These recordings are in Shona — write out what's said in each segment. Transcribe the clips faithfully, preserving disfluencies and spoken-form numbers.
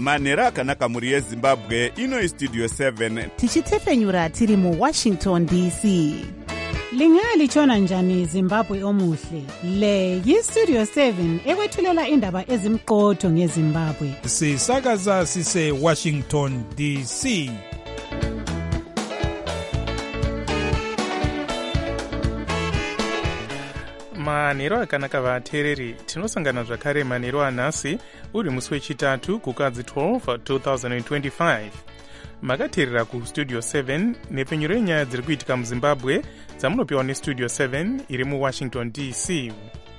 manhero akanaka mhuri yezimbabwe. Ino istudio seven tichitefenyura tiri muwashington D C. Lingalitshona njani Zimbabwe omuhle? Le yistudio seven ekwethulela indaba ezimqotho ngeZimbabwe. Sisakaza sise Washington D C. manhero akanaka vateereri, tinosangana zvakare manhero anhasi uri musi wechitatu kukadzi twelve twenty twenty-five. makateerera kustudio seven nepfenyuro yenyaya dziri kuitika muzimbabwe dzamunopiwa nestudio seven iri muwashington D C.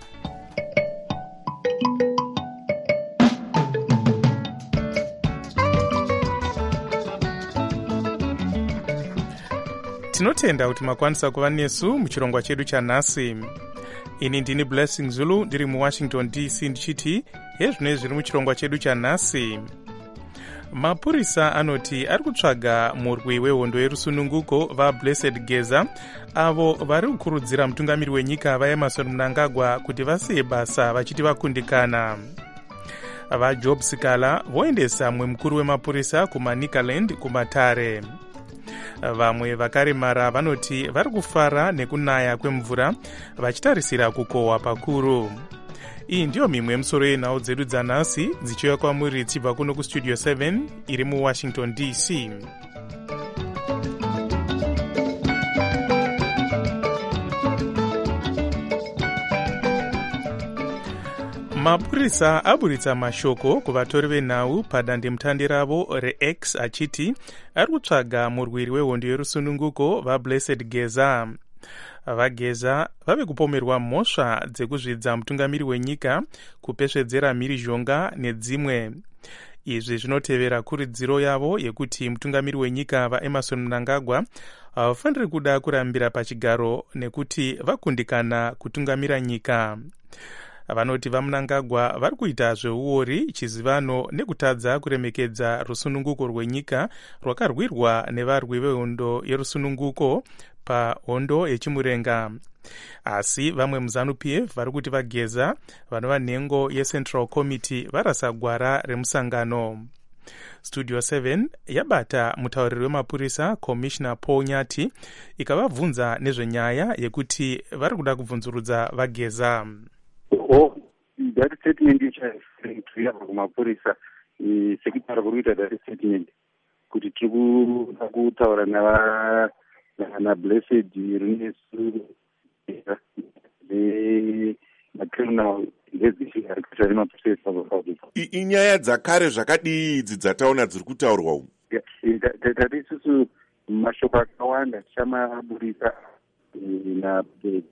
tinotenda kuti makwanisa kuva nesu muchirongwa chedu chanhasi. ini ndini Blessing Zulu ndiri muwashington D C ndichiti hezvino zviri muchirongwa chedu chanhasi. mapurisa anoti ari kutsvaga murwi wehondo yerusununguko vaBlessed Geza, avo vari kukurudzira mutungamiri wenyika vaEmmerson Mnangagwa kuti vasiye basa vachiti vakundikana. vaJob Sikala voendesa mumwe mukuru wemapurisa kuManicaland kumatare. vamwe vakaremara vanoti vari kufara nekunaya kwemvura vachitarisira kukohwa pakuru. iyi ndiyo mimwe yemusoro yenhau dzedu dzanhasi dzichiuya kwamuri dzichibva kuno kustudio seven iri muwashington D C. mapurisa aburitsa mashoko kuvatori venhau padandemutande ravo reX achiti ari kutsvaga murwiri wehondo yerusununguko vaBlessed Geza. vageza vave kupomerwa mhosva dzekuzvidza mutungamiri wenyika, kupesvedzera mhirizhonga nedzimwe. izvi zvinotevera kuridziro yavo yekuti mutungamiri wenyika vaEmmerson Mnangagwa havafaniri kuda kurambira pachigaro nekuti vakundikana kutungamira nyika. vanoti vaMnangagwa vari kuita zveuori, chizivano nekutadza kuremekedza rusununguko rwenyika rwakarwirwa nevarwi vehondo yerusununguko pahondo yechimurenga. asi vamwe muZANU-P F vari kuti vageza vanova nhengo yeCentral Committee varasa gwara remusangano. studio seven yabata mutauriri wemapurisa Commissioner Paul Nyati ikavabvunza nezvenyaya yekuti vari kuda kubvunzurudza vageza. Oh, that statement which I sent to you kumapurisa, sekitari kuita that statement kuti tiri kutaura na na Blessed Runesu ne na criminal investigation kuti mapurisa vafaudha. inyaya dzakare zvakadii idzi dzataona dziri kutaurwa umu? tati isusu mashoko akawanda tichamaburisa na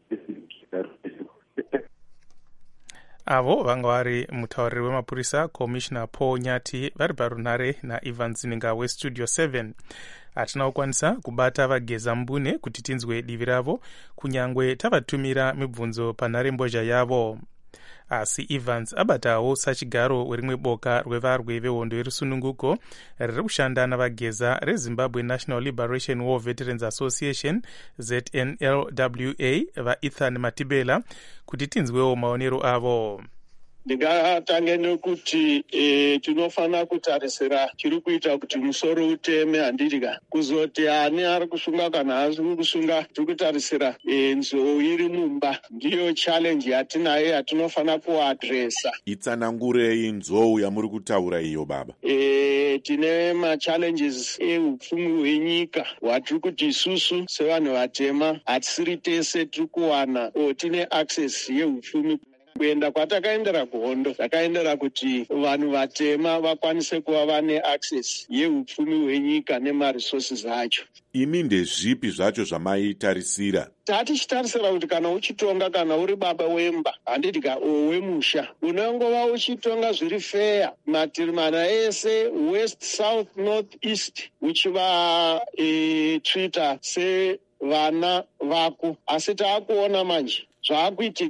avo vanga vari mutauriri wemapurisa Commissioner Paul Nyati vari parunare naIvan Zininga westudio seven. hatina kukwanisa kubata vageza mbune kuti tinzwe divi ravo kunyangwe tavatumira mibvunzo panhare mbozha yavo. asi Evans abatawo sachigaro rimwe boka rwevarwi vehondo yerusununguko riri kushanda navageza reZimbabwe National Liberation War Veterans Association Z N L W A vaEthan Matibela kuti tinzwewo maonero avo. ndingatange nekuti e, tinofana kutarisira chiri kuita kuti musoro uteme handidika kuzoti ani ari kusunga kana haasi kusunga. tiri kutarisira e, nzou iri mumba ndiyo challenge yatinayo yatinofana kuadresa. itsanangurei nzou yamuri kutaura iyo baba? e, tine machallenges eupfumi hwenyika hwatiri kuti isusu sevanhu vatema hatisiri tese tiri kuwana o tine access yeupfumi. kuenda kwatakaendera kuhondo takaendera kuti vanhu vatema vakwanise kuva vane access yeupfumi hwenyika nemaresources acho. imi ndezvipi zvacho zvamaitarisira? tatichitarisira kuti kana uchitonga, kana uri baba wemba handidika wemusha, unongova uchitonga zviri fair matiri mana ese, west, south, north, east, uchiva e, treata sevana vako. asi taakuona manje zvaakuitika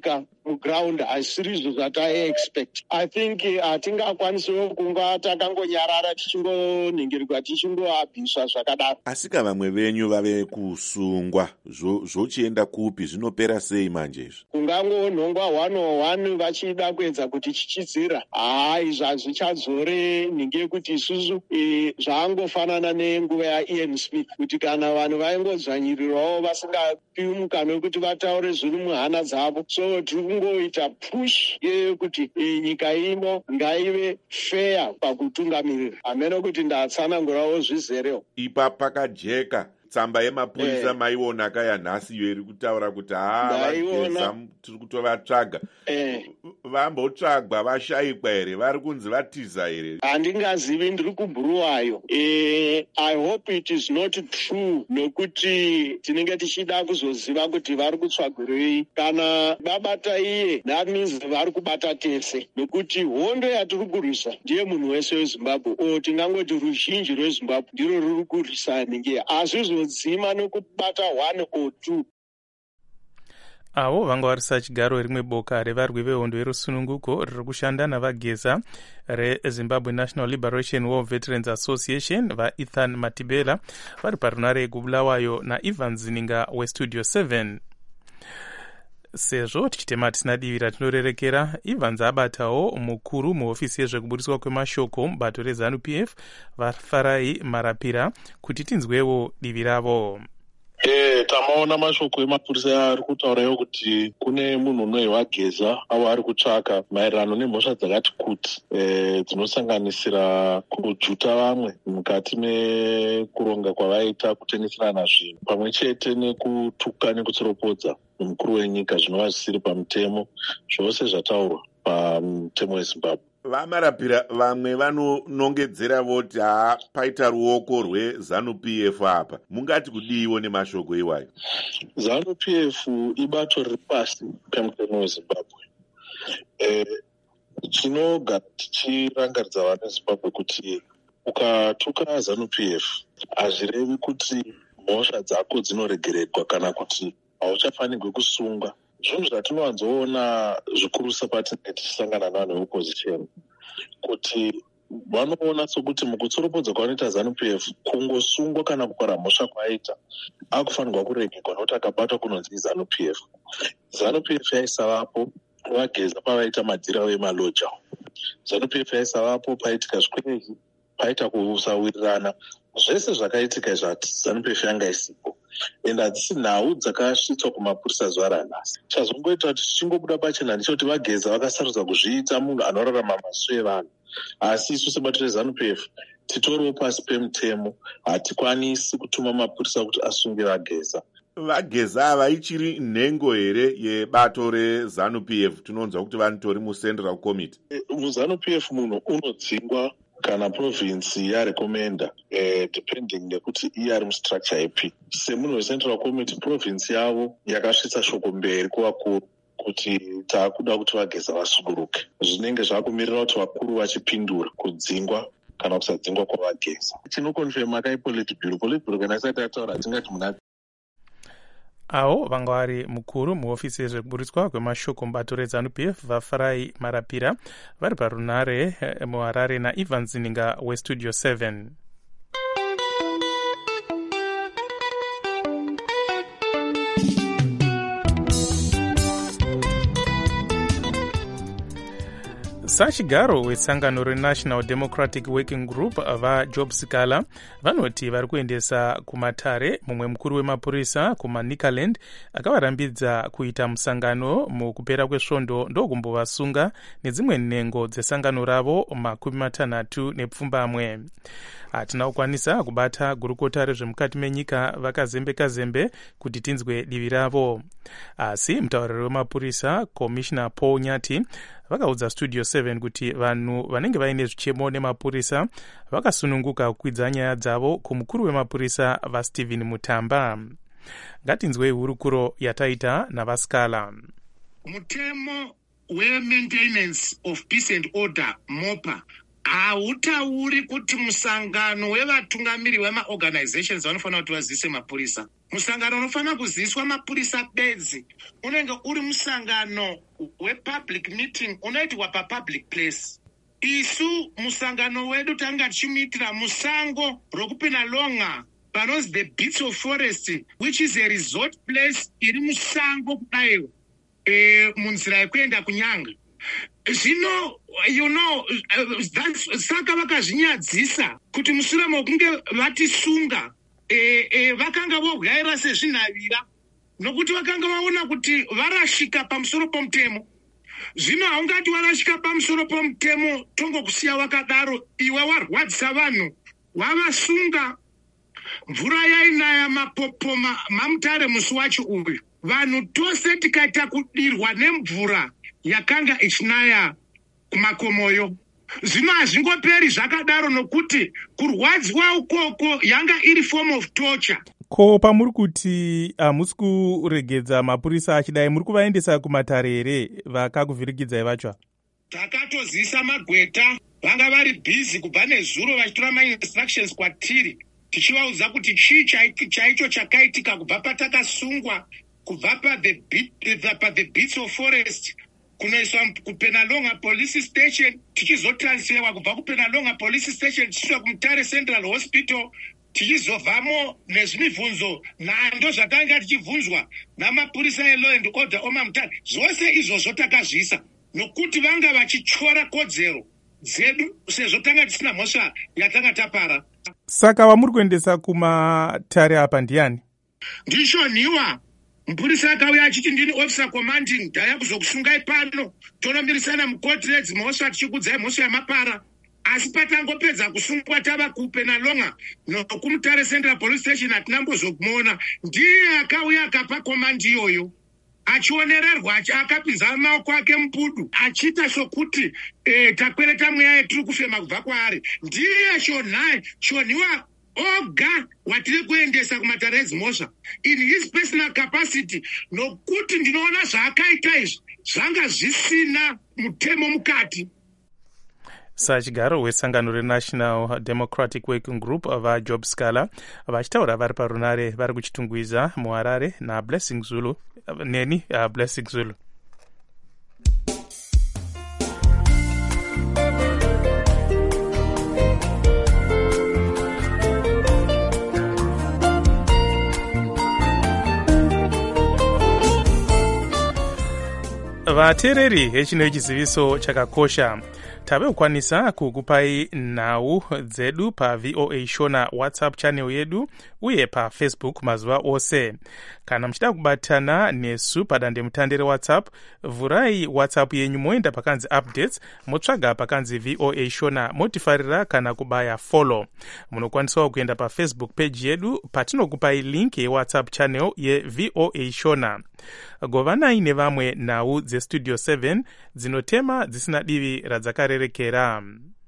muground hasiri izvo zvataexpect. I think hatingakwanisawo kunga takangonyarara tichingonhingirirwa tichingoabviswa zvakadaro. Asika vamwe venyu vave kusungwa zvochienda kupi, zvinopera sei manje izvi? Kungangonhongwa one oh one vachida kuedza kuti chichidzira. Hai, zvazvichadzore nhingi yekuti isusu e, zvaangofanana nenguva yaIan Smith kuti kana vanhu vaingodzvanyirirawo vasingapiwi mukana wekuti vataure zviri muhana dzavo. So tiri kungoita push yekuti e, nyika ino ngaive fair pakutungamirira. Hamene kuti ndatsanangurawo zvizerewo. Ipa pakajeka tsamba yemapurisa eh. maiona kaya nhasi iyo iri kutaura kuti haa vageza tiri kutovatsvaga eh. vambotsvagwa vashayikwa here, vari kunzi vatiza here? Handingazivi, ndiri kubhuruwayo. eh, I hope it is not true, nokuti tinenge tichida kuzoziva kuti vari kutsvagirei. Kana babata iye, that means vari kubata tese, nokuti hondo yatiri kurwisa ndiye munhu wese weZimbabwe, o tingangoti ruzhinji rweZimbabwe ndiro ruri kurwisa nhingi. Asi zima nokubata one or two. Avo vanga varisa chigaro rimwe boka revarwi vehondo yerusununguko riri kushanda navageza reZimbabwe National Liberation War Veterans Association vaEthan Matibela vari parunare yekubulawayo naIvan Zininga westudio seven. Sezvo tichitema tisina divi ratinorerekera, Evans abatawo mukuru muhofisi yezvekuburiswa kwemashoko mubato reZANU P F vaFarai Marapira kuti tinzwewo divi ravo. Eh, tamaona mashoko emapurisa ari kutaurayo kuti kune munhu unoiwa Geza avo ari kutsvaka maererano nemhosva dzakati kuti eh, dzinosanganisira kujuta vamwe mukati mekuronga kwavaita kutengeserana zvinhu pamwe chete nekutuka nekutsoropodza mukuru wenyika zvinova zvisiri pamutemo, zvose zvataurwa pamutemo weZimbabwe. Vamarapira vamwe vanonongedzera voti haa paita ruoko rweZANU P F apa. Mungati kudiiwo nemashoko iwayo? ZANU P F ibato riri pasi pemutemo weZimbabwe. Eh, tinogara tichirangaridza vanhu veZimbabwe kuti ukatuka ZANU P F hazvirevi kuti mhosva dzako dzinoregererwa kana kuti hauchafanirwi kusungwa. Zvinhu zvatinowanzoona zvikurusa patinenge tichisangana navanhu veopposition kuti vanoona sokuti mukutsoropodza kwavanoita ZANU P F kungosungwa kana kupara mhosva kwaita akufanirwa kuregerwa nokuti akabatwa kunonzi ZANU P F. ZANU P F yaisavapo vageza pavaita madhirawo emaloja. ZANU P F yaisavapo paitika zvikwezvi, paita kusawirirana, zvese zvakaitika zvati ZANU P F yanga isipo. Ende hadzisi nhau dzakasvitswa kumapurisa zuva ranhasi. Chazongoita kuti tichingobuda pachena ndechekuti vageza vakasarudza kuzviita munhu anorarama masu evanhu. Asi isu sebato reZANU P F titoriwo pasi pemutemo, hatikwanisi kutuma mapurisa kuti asunge vageza. Vageza havaichiri nhengo here yebato reZANU P F? Tinonzwa kuti vanotori muCentral Committee. E, muZANU P F munhu unodzingwa kana province yarekomenda eh, depending nekuti iye ari mustructure ipi. Semunhu weCentral Committee, province yavo yakasvitsa shoko mberi kuvakuru kuti taakuda kuti vageza vasunguruke. Zvinenge zvakumirira kuti vakuru vachipindura kudzingwa kana kusadzingwa kwavageza. Tinokonfirma kai Politburo. Politburo kana isati yataura tingati muna avo vanga vari mukuru muhofisi yezvekuburiswa kwemashoko mubato reZANU P F vaFarai Marapira vari parunare muHarare naIvan Zininga westudio seven. Sachigaro wesangano reNational Democratic Working Group vaJob Sikala vanoti vari kuendesa kumatare mumwe mukuru wemapurisa kumaNicaland akavarambidza kuita musangano mukupera kwesvondo ndokumbovasunga nedzimwe nhengo dzesangano ravo makumi matanhatu nepfumbamwe. Hatina kukwanisa kubata gurukota rezvemukati menyika vakazembe-kazembe kuti tinzwe divi ravo. Asi mutauriri wemapurisa Commissioner Paul Nyati vakaudza studio seven kuti vanhu vanenge vaine zvichemo nemapurisa vakasununguka kukwidza nyaya dzavo kumukuru wemapurisa vaStephen Mutamba. Ngatinzwei hurukuro yataita navaSikala. Mutemo we maintenance of peace and order MOPA hautauri kuti musangano wevatungamiri vemaorganizations vanofanira kuti vazivise mapurisa. Musangano unofanira kuzivisa mapurisa bedzi unenge uri musangano wepublic meeting unoitirwa papublic place. Isu musangano wedu tanga tichimuitira musango rokupinalonga panonzi the Beats of Forest, which is a resort place iri musango kudai e, munzira yekuenda kunyanga. Zvino you know uh, that's, saka vakazvinyadzisa kuti mushure mokunge vatisunga e, e, vakanga vogayira sezvinhavira nokuti vakanga vaona kuti varashika pamusoro pomutemo. Zvino haungati warashika pamusoro pomutemo tongokusiya wakadaro, iwe warwadzisa vanhu, wavasunga. Mvura yainaya mapopoma mamutare musi wacho uyu, vanhu tose tikaita kudirwa nemvura yakanga ichinaya kumakomoyo. Zvino hazvingoperi zvakadaro nokuti kurwadziwa ukoko yanga iri form of torture. Ko pamuri kuti hamusi kuregedza mapurisa achidai, muri kuvaendesa kumatare here vakakuvhirikidzai vacho? Takatozisa magweta, vanga vari busy kubva nezuro vachitora ma-instructions kwatiri, tichivaudza kuti chii chaicho chakaitika kubva patakasungwa, kubva pa-the Beats of Forest kunoiswa kuPenalonga Police Station, tichizotransferwa kubva kuPenalonga Police Station tichiiswa kuMutare Central Hospital, tichizobvamo nezvimibvunzo nhando zvatanga tichibvunzwa namapurisa elaw and order omamutare. Zvose izvozvo takazvisa nokuti vanga vachityora kodzero dzedu sezvo tanga tisina mhosva yatanga tapara. Saka vamuri kuendesa kumatare apa ndiani? Ndishoniwa. Mupurisa akauya achiti ndini officer commanding, ndaya kuzokusungai pano tonomirisana mukoti redzimhosva tichikudzai mhosva yamapara. Asi patangopedza kusungwa tava kuPenalonga nokumutare Central Police Station hatina mbozokumuona. Ndiye akauya akapa komandi iyoyo achionererwa akapinza maoko ake mupudu achita sokuti eh, takwereta mweya yetiri kufema kubva kwaari. Ndiye shonhai shoniwa oga watiri kuendesa kumatare edzimhosva in his personal capacity, nokuti ndinoona zvaakaita izvi zvanga zvisina mutemo mukati. Sachigaro wesangano reNational Democratic Working Group vaJob Scala vachitaura vari parunare vari kuchitungwiza muHarare naBlessing Zulu neni uh, Blessing Zulu. Vateereri hechino chiziviso chakakosha. Tave kukwanisa kukupai nhau dzedu pa V O A Shona WhatsApp channel yedu uye pa Facebook mazuva ose. Kana mchida kubatana nesu padande mutandere WhatsApp, vurai WhatsApp yenyu moenda pakanzi updates, motsvaga pakanzi V O A Shona, motifarira kana kubaya follow. Munokwanisa kuenda pa Facebook page yedu patinokupai link ye WhatsApp channel ye V O A Shona. Govanai nevamwe nhau dze Studio seven dzinotema dzisina divi radzakarerekera.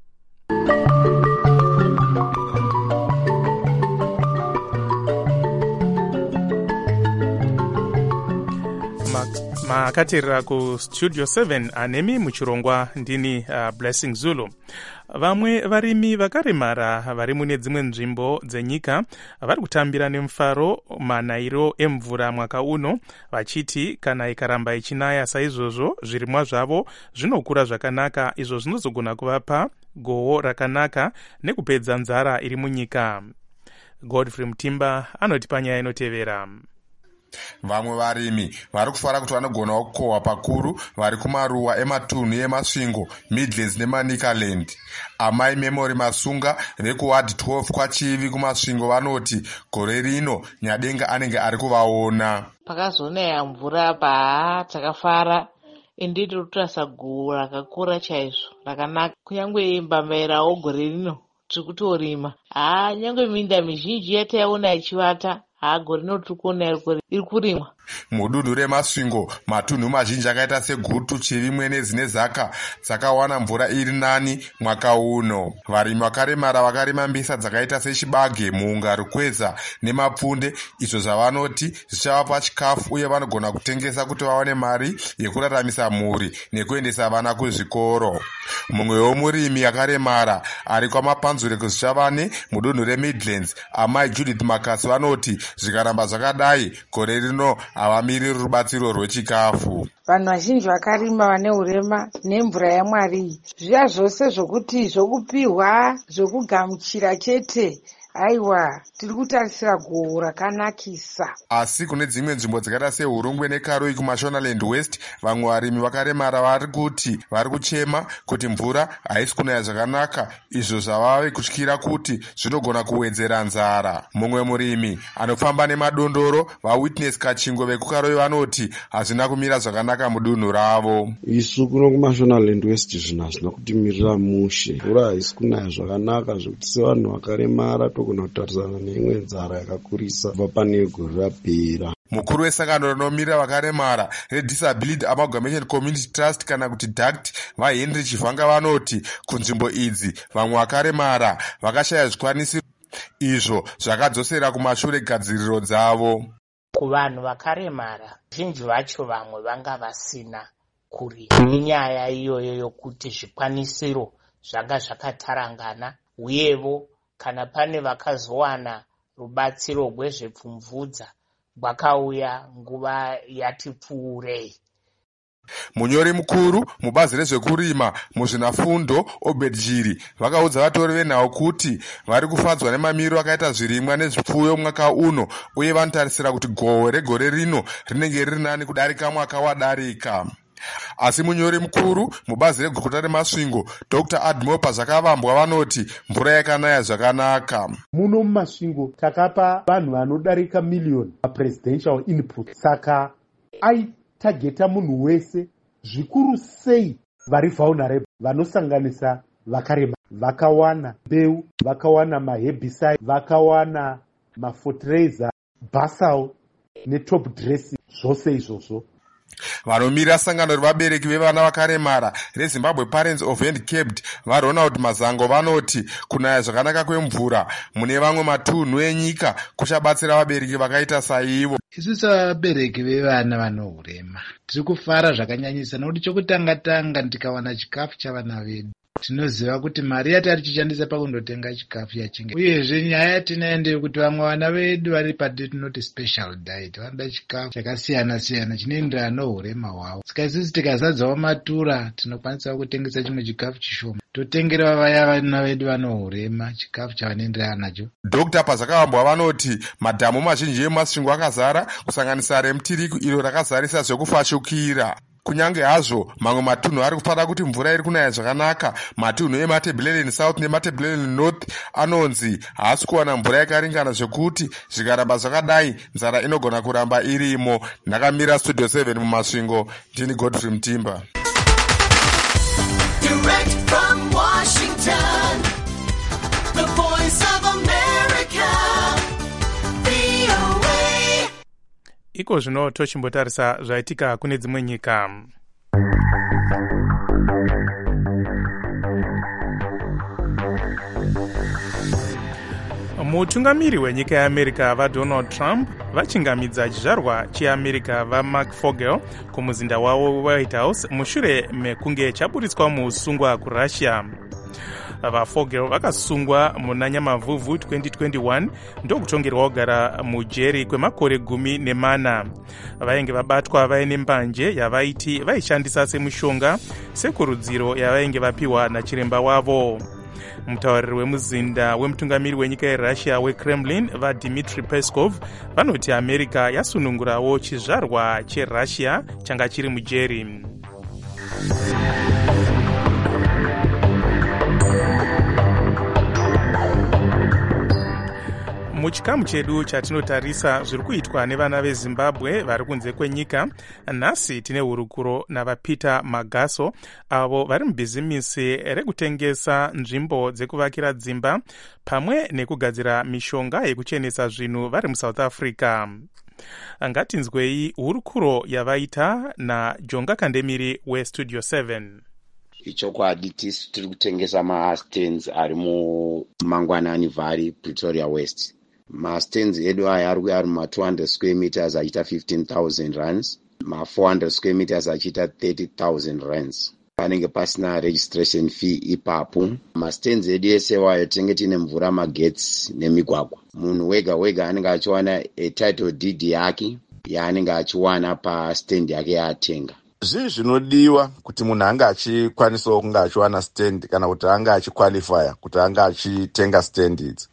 Makaterera ku Studio seven anemi muchirongwa ndini uh, Blessing Zulu. Vamwe varimi vakaremara vari mune dzimwe nzvimbo dzenyika vari kutambira nemufaro manayiro emvura mwaka uno, vachiti kana ikaramba ichinaya saizvozvo zvirimwa zvavo zvinokura zvakanaka, izvo zvinozogona kuvapa gohwo rakanaka nekupedza nzara iri munyika. Godfrey Mutimba anoti panyaya inotevera. Vamwe varimi vari kufara kuti vanogonawo kukohwa pakuru vari kumaruwa ematunhu emasvingo, Midlands neManicaland. Amai Memory Masunga vekuward twelve kwachivi kumasvingo vanoti gore rino Nyadenga anenge ari kuvaona. Pakazonaya mvura pa takafara ende tiri kutarisa gohwo rakakura chaizvo rakanaka. Kunyange mbambairawo gore rino tiri kutorima. Haa, nyange minda mizhinji yataiona ichivata, haa gore rino tiri kuona iri kurimwa. Mudunhu remasvingo matunhu mazhinji akaita segutu, chirimwe nedzine zaka dzakawana mvura iri nani mwaka uno. Varimi vakaremara vakarima mbisa dzakaita sechibage, muunga, rukweza nemapfunde, izvo zvavanoti zvichavapa chikafu uye vanogona kutengesa kuti vawane mari yekuraramisa mhuri nekuendesa vana kuzvikoro. Mumwe womurimi akaremara ari kwamapanzure kuzvichavane mudunhu reMidlands, amai Judith Makasi, vanoti zvikaramba zvakadai gore rino havamiriri rubatsiro rwechikafu. Vanhu vazhinji vakarima vane urema nemvura yaMwari, zviya zvose zvokuti zvokupihwa zvokugamuchira chete, aiwa tiri kutarisira gohwo rakanakisa. Asi kune dzimwe nzvimbo dzakaita seHurungwe neKaroi kuMashonaland West, vamwe varimi vakaremara vari kuti vari kuchema kuti mvura haisi kunaya zvakanaka, izvo zvavave kutyira kuti zvinogona kuwedzera nzara. Mumwe murimi anofamba nemadondoro, vaWitness Kachingo vekuKaroi, vanoti hazvina kumira zvakanaka mudunhu ravo. Isu kuno kuMashonaland West zvinhu hazvina kutimirira mushe, mvura haisi kunaya zvakanaka zvokuti sevanhu vakaremara togona kutarisana neimwe nzara yakakurisa kubva pane gore rapera. Mukuru wesangano rinomirira vakaremara reDisability Amalgamation Community Trust kana kuti D A C T vaHenry Chivhanga vanoti kunzvimbo idzi vamwe vakaremara vakashaya zvikwanisiro, izvo zvakadzosera kumashure gadziriro dzavo. Kuvanhu vakaremara zhinji vacho vamwe vanga vasina kurima nenyaya iyoyo yokuti zvikwanisiro zvanga zvakatarangana, uyevo kana pane vakazowana rubatsiro rwezvepfumvudza rwakauya nguva yati pfuurei. Munyori mukuru mubazi rezvekurima muzvinafundo Obed Jiri vakaudza vatori venhau kuti vari kufadzwa nemamiriro akaita zvirimwa nezvipfuyo mwaka uno, uye vanotarisira kuti gohwo regore rino rinenge riri nani kudarika mwaka wadarika. Asi munyori mukuru mubazi reguta remasvingo Doctor Admopa Zvakavambwa vanoti mvura yakanaya zvakanaka. Muno mumasvingo takapa vanhu vanodarika miliyoni presidential input, saka aitageta munhu wese, zvikuru sei vari vulnerable vanosanganisa vakarema. Vakawana mbeu, vakawana maherbicide, vakawana mafertilizer, basal netop dressing, zvose izvozvo. Vanomira sangano revabereki vevana vakaremara reZimbabwe Parents of Handicapped vaRonald Mazango vanoti kunaya zvakanaka kwemvura mune vamwe matunhu enyika kuchabatsira vabereki vakaita saivo. Isusu vabereki vevana vano urema tiri kufara zvakanyanyisa, nokuti chokutanga tanga tikawana chikafu chavana vedu tinoziva kuti mari yatari tichishandisa pakundotenga chikafu yachinge. Uyezve nyaya tinayo ndeyekuti vamwe vana vedu vari patinoti special diet, vanoda chikafu chakasiyana siyana chinoenderana nourema hwavo. Saka isusu tikazadzawo matura tinokwanisa kutengesa chimwe chikafu chishoma totengera vaya vana vedu vano urema chikafu chavanoenderana nacho. Doctor Pazakavambwa vanoti madhamu mazhinji emasvingo akazara kusanganisa reMutiriku iro rakazarisa zvekufashukira. Kunyange hazvo mamwe matunhu ari kufara kuti mvura iri kunaya zvakanaka, matunhu eMatabeleland South neMatabeleland North anonzi haasi kuwana mvura yakaringana zvekuti zvikaramba zvakadai nzara inogona kuramba irimo. Ndakamira Studio seven mumasvingo, ndini Godfrey Mutimba. Direct from Washington, the voice of America, V O A. Iko zvino tochimbotarisa zvaitika kune dzimwe nyika. Mutungamiri wenyika yeAmerica vaDonald Trump vachingamidza chizvarwa cheAmerica vaMark Fogel kumuzinda wavo White House mushure mekunge chaburitswa muusungwa kuRussia. VaFogel vakasungwa muna Nyamavhuvhu twenty twenty-one ndokutongerwa kugara mujeri kwemakore gumi nemana. Vainge vabatwa vaine mbanje yavaiti vaishandisa semushonga sekurudziro yavainge vapiwa nachiremba wavo. Mutauriri wemuzinda wemutungamiri wenyika yeRussia weKremlin vaDmitry Peskov vanoti America yasunungurawo chizvarwa cheRussia changa chiri mujeri. Muchikamu chedu chatinotarisa zviri kuitwa nevana veZimbabwe vari kunze kwenyika, nhasi tine hurukuro navaPeter Magaso avo vari mubhizimisi rekutengesa nzvimbo dzekuvakira dzimba pamwe nekugadzira mishonga yekuchenesa zvinhu vari muSouth Africa. ngatinzwei hurukuro yavaita najonga kandemiri westudio seven. Ichokwadi tisu tiri kutengesa mastands ari mumangwanani valley Pretoria West. Mastands edu aya ari ari ma two hundred square meters achiita fifteen thousand rands, ma four hundred square meters achiita thirty thousand rands. Panenge pasina registration fee ipapo. Mastands edu ese wayo tinenge tine mvura, magetsi nemigwagwa. Munhu wega wega anenge achiwana title deed yake yaanenge achiwana pastand yake yaatenga. Zvii zvinodiwa kuti munhu anga achikwanisawo kunge achiwana stand kana kuti anga achiqualifya kuti anga achitenga stand idzi?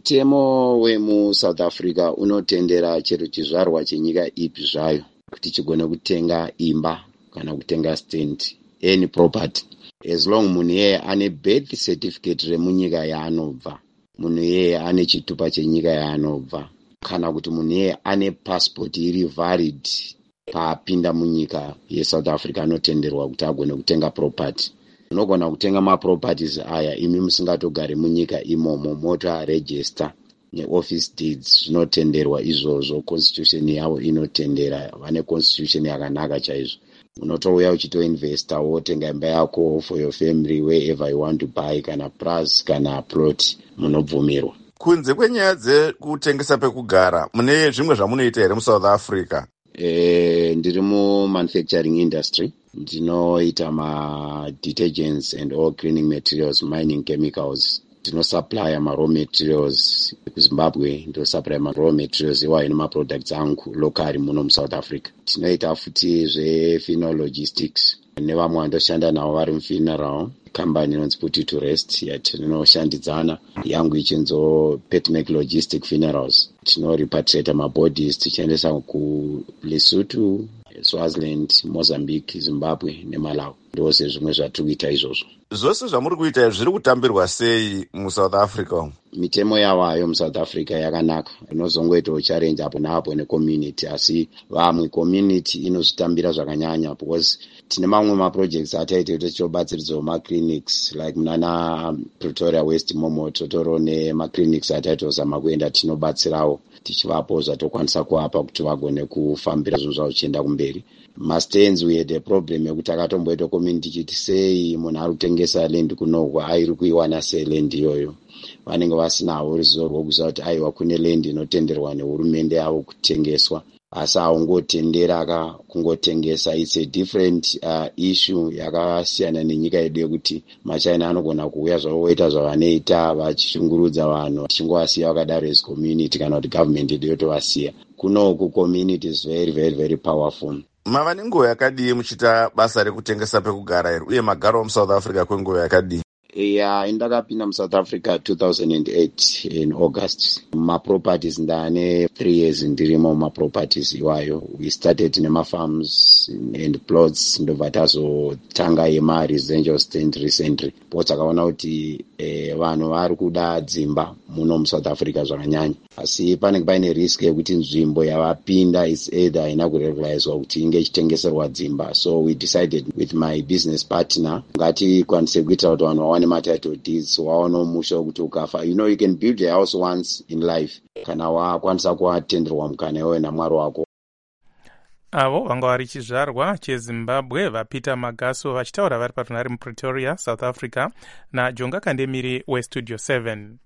Mutemo wemuSouth Africa unotendera chero chizvarwa chenyika ipi zvayo kuti chigone kutenga imba kana kutenga stand, any property, as long munhu yeye ane birth certificate remunyika yaanobva, munhu yeye ane chitupa chenyika yaanobva, kana kuti munhu yeye ane passport iri valid paapinda munyika yeSouth Africa anotenderwa kuti agone kutenga property. Unogona kutenga maproperties aya imi musingatogari munyika imomo, motor register neoffice deeds zvinotenderwa izvozvo. Constitution yavo inotendera, vane constitution yakanaka chaizvo. Unotouya uchitoinvesta wotenga imba yako for your family wherever you want to buy, kana plus kana plot munobvumirwa. Kunze kwenyaya dzekutengesa pekugara, mune zvimwe zvamunoita here muSouth Africa? Eh, ndiri mu-manufacturing industry. Ndinoita ma-detergents and all cleaning materials, mining chemicals. Ndinosupply ma-raw materials kuZimbabwe. Ndinosupply ma-raw materials iwayo nema-products angu locally muno muSouth Africa. Tinoita futi zve-funeral logistics. Nevamwe vandoshanda navo vari mufuneral company inonzi Put It to Rest yatinoshandidzana, yangu ichinzo Petmec Logistic Funerals. Tinorepatriate mabodies tichiendesa kuLesotho, Swaziland, Mozambique, Zimbabwe neMalawi. Ndose zvimwe zvatiri kuita izvozvo. Zvose zvamuri kuita zviri kutambirwa sei muSouth Africa? Mitemo yavayo muSouth Africa yakanaka, inozongoitawo challenge apo naapo necommunity, asi vamwe community inozvitambira zvakanyanya because tine mamwe maprojects ataita kuti tichobatsiridzawo maclinics like munana Pretoria West momo totoro nemaclinics ataitozama kuenda tinobatsirawo tichivapo zvatokwanisa kuapa kuti vagone kufambira zvinhu zvavo chienda kumberi. Mastands we had a problem yekuti akatomboita community chiti sei munhu ari kutengesa land kunogwa airi kuiwana sei land iyoyo. Vanenge vasinawo ruzivo rwokuziva kuti aiwa kune land inotenderwa nehurumende yavo kutengeswa, asi aungotendera kungotengesa. It's a different uh, issue yakasiyana nenyika yedu yekuti maChina anogona kuuya zvavo voita zvavanoita vachishungurudza vanhu vachingovasiya vakadaro as community kana kuti government yedu yotovasiya. Kunoku community is very very very powerful. Mava nenguva yakadii muchiita basa rekutengesa pekugara iri uye magaro muSouth Africa kwenguva yakadii? Yeah, indakapinda muSouth Africa two thousand eight in August. Ma-properties ndane three years ndirimo ma-properties iwayo. We started nema farms and plots ndobva tazotanga yema residential stand recently. Po takaona kuti eh, vanhu vari kuda dzimba muno muSouth Africa zvakanyanya. Asi panenge paine risk yekuti nzvimbo yavapinda is either haina kuregularizwa kuti inge ichitengeserwa dzimba. So we decided with my business partner ngatikwanise kuitira kuti vanhu vawane ma-title deeds, waona musha wekuti ukafa. You know, you can build a house once in life. Kana wakwanisa kuatenderwa mukana iwe naMwari wako. Avo vanga vari chizvarwa cheZimbabwe vaPeter Magaso vachitaura vari patunhare muPretoria, South Africa, najonga kandemiri westudio seven.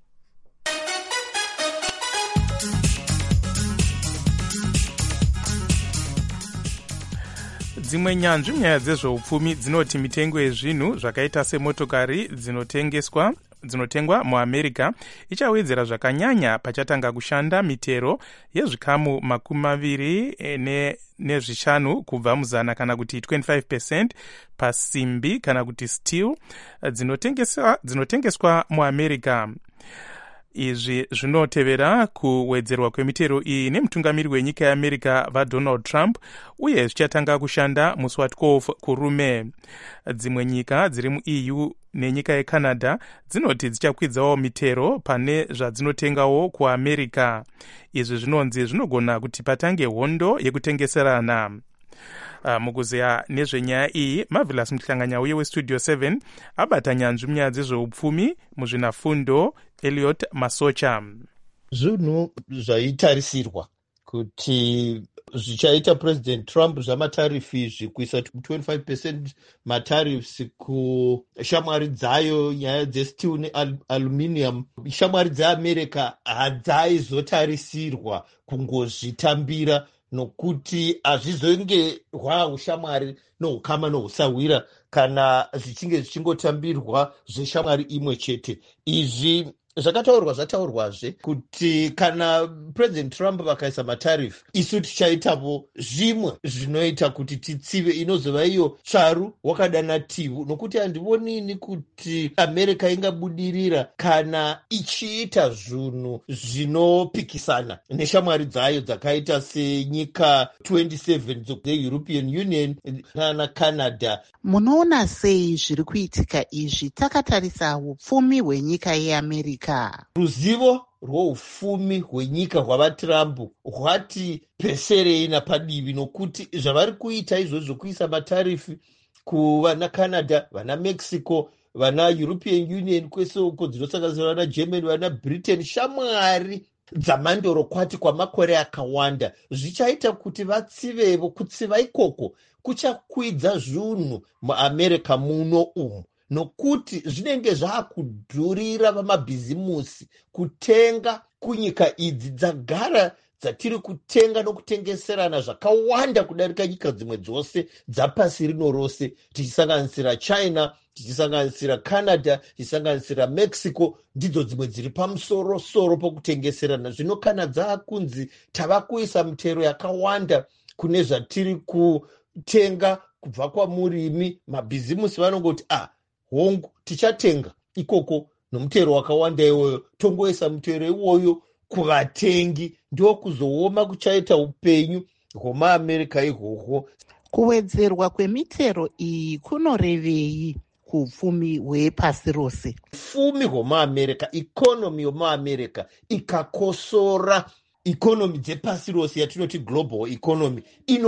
Dzimwe nyanzvi munyaya dzezveupfumi dzinoti mitengo yezvinhu zvakaita semotokari dzinotengeswa dzinotengwa muAmerica ichawedzera zvakanyanya pachatanga kushanda mitero yezvikamu makumi maviri ne, nezvishanu kubva muzana kana kuti twenty-five percent pasimbi kana kuti steel dzinotengeswa, dzinotengeswa muAmerica. Izvi zvinotevera kuwedzerwa kwemitero iyi nemutungamiri wenyika yeAmerica vaDonald Trump uye zvichatanga kushanda musi wa12 kurume. Dzimwe nyika dziri muE U nenyika yeCanada dzinoti dzichakwidzawo mitero pane zvadzinotengawo kuAmerica. Izvi zvinonzi zvinogona kuti patange hondo yekutengeserana. Uh, mukuzeya nezvenyaya iyi Marvelous Mhlanganya uye westudio seven abata nyanzvi munyaya dzezveupfumi muzvinafundo Elliot Masocha. Zvinhu zvaitarisirwa kuti zvichaita president Trump zvamatarifu izvi kuisa twenty-five percent matarifs kushamwari dzayo nyaya dzesteel nealuminium. Shamwari dzeamerica hadzaizotarisirwa kungozvitambira nokuti hazvizongerwa ushamwari nohukama nohusawira kana zvichinge zvichingotambirwa zveshamwari imwe chete. Izvi zvakataurwa zvataurwazve kuti kana president Trump vakaisa matarifu, isu tichaitawo zvimwe zvinoita kuti titsive inozova iyo tsvaru wakadanativu, nokuti handionini kuti America ingabudirira kana ichiita zvinhu zvinopikisana neshamwari dzayo dzakaita senyika twenty-seven dzeEuropean Union kana Canada. Munoona sei zviri kuitika izvi takatarisa upfumi hwenyika yeAmerica? Ruzivo rwoufumi hwenyika hwavaTrump hwati peserei napadivi, nokuti zvavari kuita izvozvo kuisa matarifu kuvana Canada, vana Mexico, vana European Union, kwese uko dzinosanganisira vana Germany, vana Britain, shamwari dzamandoro kwati kwamakore akawanda, zvichaita kuti vatsivevo. Kutsiva ikoko kuchakwidza zvinhu muAmerica muno umu, nokuti zvinenge zvaakudhurira vamabhizimusi kutenga kunyika idzi dzagara dzatiri kutenga nokutengeserana zvakawanda kudarika nyika dzimwe dzose dzapasi rino rose, tichisanganisira China, tichisanganisira Canada, tichisanganisira Mexico. Ndidzo dzimwe dziri pamusoro-soro pokutengeserana. Zvino kana dzaakunzi tava kuisa mitero yakawanda kune zvatiri kutenga kubva kwamurimi, mabhizimusi vanongoti ah hongu tichatenga ikoko nomutero wakawanda iwoyo, tongoisa mutero iwoyo kuvatengi, ndio kuzooma kuchaita upenyu hwemaAmerica ihwohwo. Kuwedzerwa kwemitero iyi kunorevei kuupfumi hwepasi rose? Upfumi hwemaAmerica, ikonomi yomaAmerica ikakosora, ikonomi dzepasi rose yatinoti global economy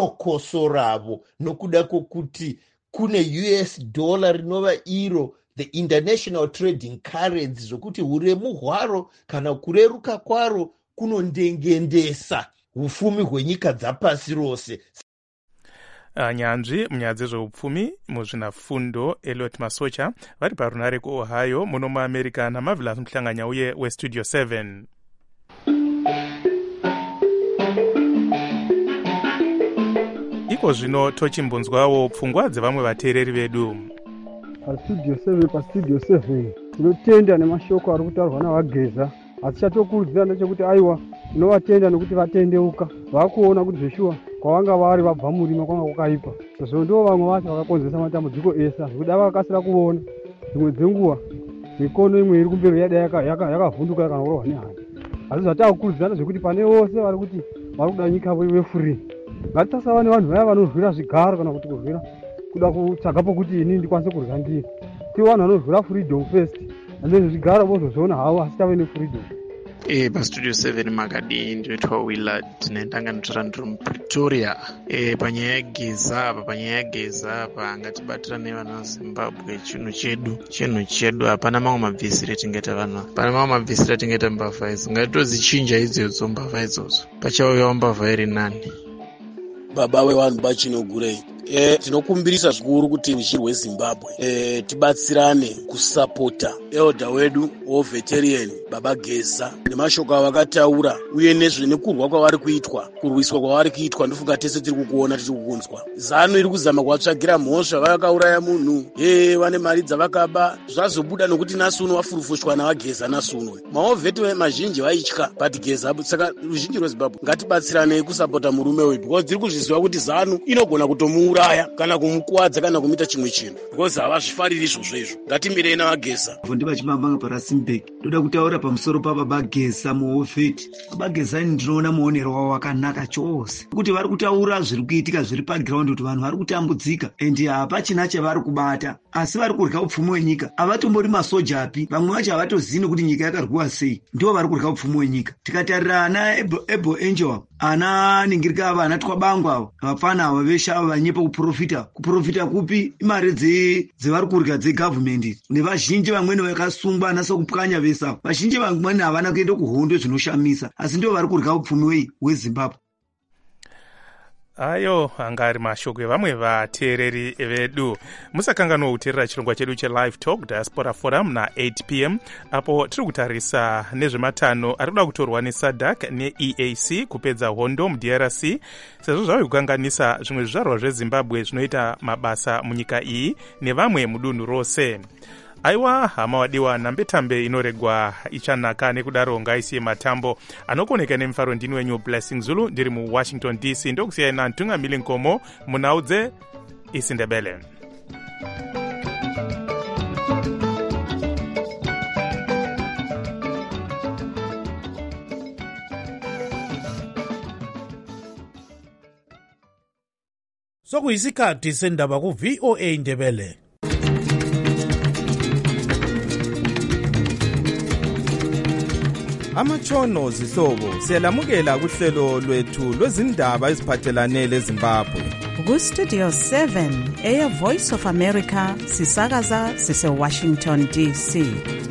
inokosoravo nokuda kwokuti kune U S dollar rinova iro the international trading currency, zvokuti huremu hwaro kana kureruka kwaro kunondengendesa upfumi hwenyika dzapasi rose. Nyanzvi munyaya dzezveupfumi muzvinafundo Elliot Masocha vari parunare kuOhio muno muAmerica naMarvelous Muhlanganya uye weStudio seven. Iko zvino tochimbunzwawo pfungwa dzevamwe vateereri vedu. pastudio seven pastudio seven tinotenda nemashoko ari kutaurwa navageza, asi chatokurudzira ndechekuti aiwa tinovatenda nekuti vatendeuka, vakuona kuti zveshuwa kwavanga vari vabva murima kwanga kwakaipa. Sezvo ndo vamwe vacho vakakonzesa matambudziko esa, zvekuti vakakasira kuona dzimwe dzenguva mikono imwe iri kumberi yada yakavhunduka kana kurohwa nehana. Asi zvatakurudzirana zvekuti pane vose vari kuti vari kuda nyika vefree, ngatisasava nevanhu vaya vanorwira zvigaro kana kuti kurwira kuda kutsvaga pokuti ini ndikwanise kurya ndiri. Tive vanhu vanorwira freedom first, and then zvigaro vozozviona havo asi tave nefreedom. Eh, pastudio seven makadi ndoitwa Willard nendanganidzira ndiri muPretoria. Eh, panyaya yegeza apa panyaya yegeza apa ngatibatira nevana veZimbabwe, chinhu chedu chinhu chedu hapana mamwe mabvisire tingeta vanhu, hapana mamwe mabvisire tingeta mbavha idzi, ngatitodzichinja idzodzo mbavha idzodzo, pachauyawo mbavha iri nani. Baba wevanhu bachinogurei. Eh, tinokumbirisa zvikuru kuti ruzhinji rweZimbabwe eh, tibatsirane kusapota elder wedu woveterian Baba Geza nemashoko avakataura uye nezvine kurwa kwavari kuitwa, kurwiswa kwavari kuitwa. Ndofunga tese tiri kukuona tiri kukunzwa. Zanu iri kuzama kuvatsvagira mhosva, vakauraya munhu, eh, vane mari dzavakaba, zvazobuda nokuti nasi uno vafurufushwa navageza nasi uno. Maovheti mazhinji vaitya but Geza. Saka ruzhinji rweZimbabwe ngatibatsiranei kusapota murume wedu, because dziri kuzviziva kuti Zanu inogona kutomu uraya kana kumukuwadza kana kumuita chimwe chinhu, because havazvifariri izvozvo izvo. Ngatimirei navageza. Ndiva chimabanga parasimbeck ndoda kutaura pamusoro paBaba Geza muofeti. Baba Geza ndinoona muonero wavo wakanaka chose, kuti vari kutaura zviri kuitika zviri pagiraundi, kuti vanhu vari kutambudzika endi hapachina chavari kubata, asi vari kurya upfumi hwenyika. Havatombori masoja api, vamwe vacho havatozini kuti nyika yakarwiwa sei, ndivo vari kurya upfumi hwenyika. Tikatarira ana Able Angel, ana ningirika ava, ana Twabangwa ava, vapfana ava veshe ava vanyepa kuprofita. Kuprofita kupi? Imari dzevari kurya dzegovernment. Nevazhinji vamweni vakasungwa ana sokupwanya vesa, vazhinji vamweni havana kuenda kuhondo zvinoshamisa, asi ndivo vari kurya upfumi hweZimbabwe. ayo anga ari mashoko evamwe vateereri vedu. Musakanganwa kuteerera chirongwa chedu chelive talk diaspora forum na-eight p m apo tiri kutarisa nezvematanho ari kuda kutorwa nesadc ne-e a c kupedza hondo mud r c sezvo zvave kukanganisa zvimwe zvizvarwa zvezimbabwe zvinoita mabasa munyika iyi nevamwe mudunhu rose. Aiwa hama wadiwa, nambetambe inoregwa ichanaka nekudaro ngaisiye matambo anokoneka nemufaro. Ndini wenyu Blessing Zulu ndiri mu Washington D C ndokusiyai nantungamiri nkomo munaudze isiNdebele. Sokuyisikhathi sendaba ku V O A Ndebele. Amatshono zihlobo siyalamukela kuhlelo lwethu lwezindaba eziphathelane leZimbabwe. Ku Studio seven eya Voice of America sisakaza sise Washington D C.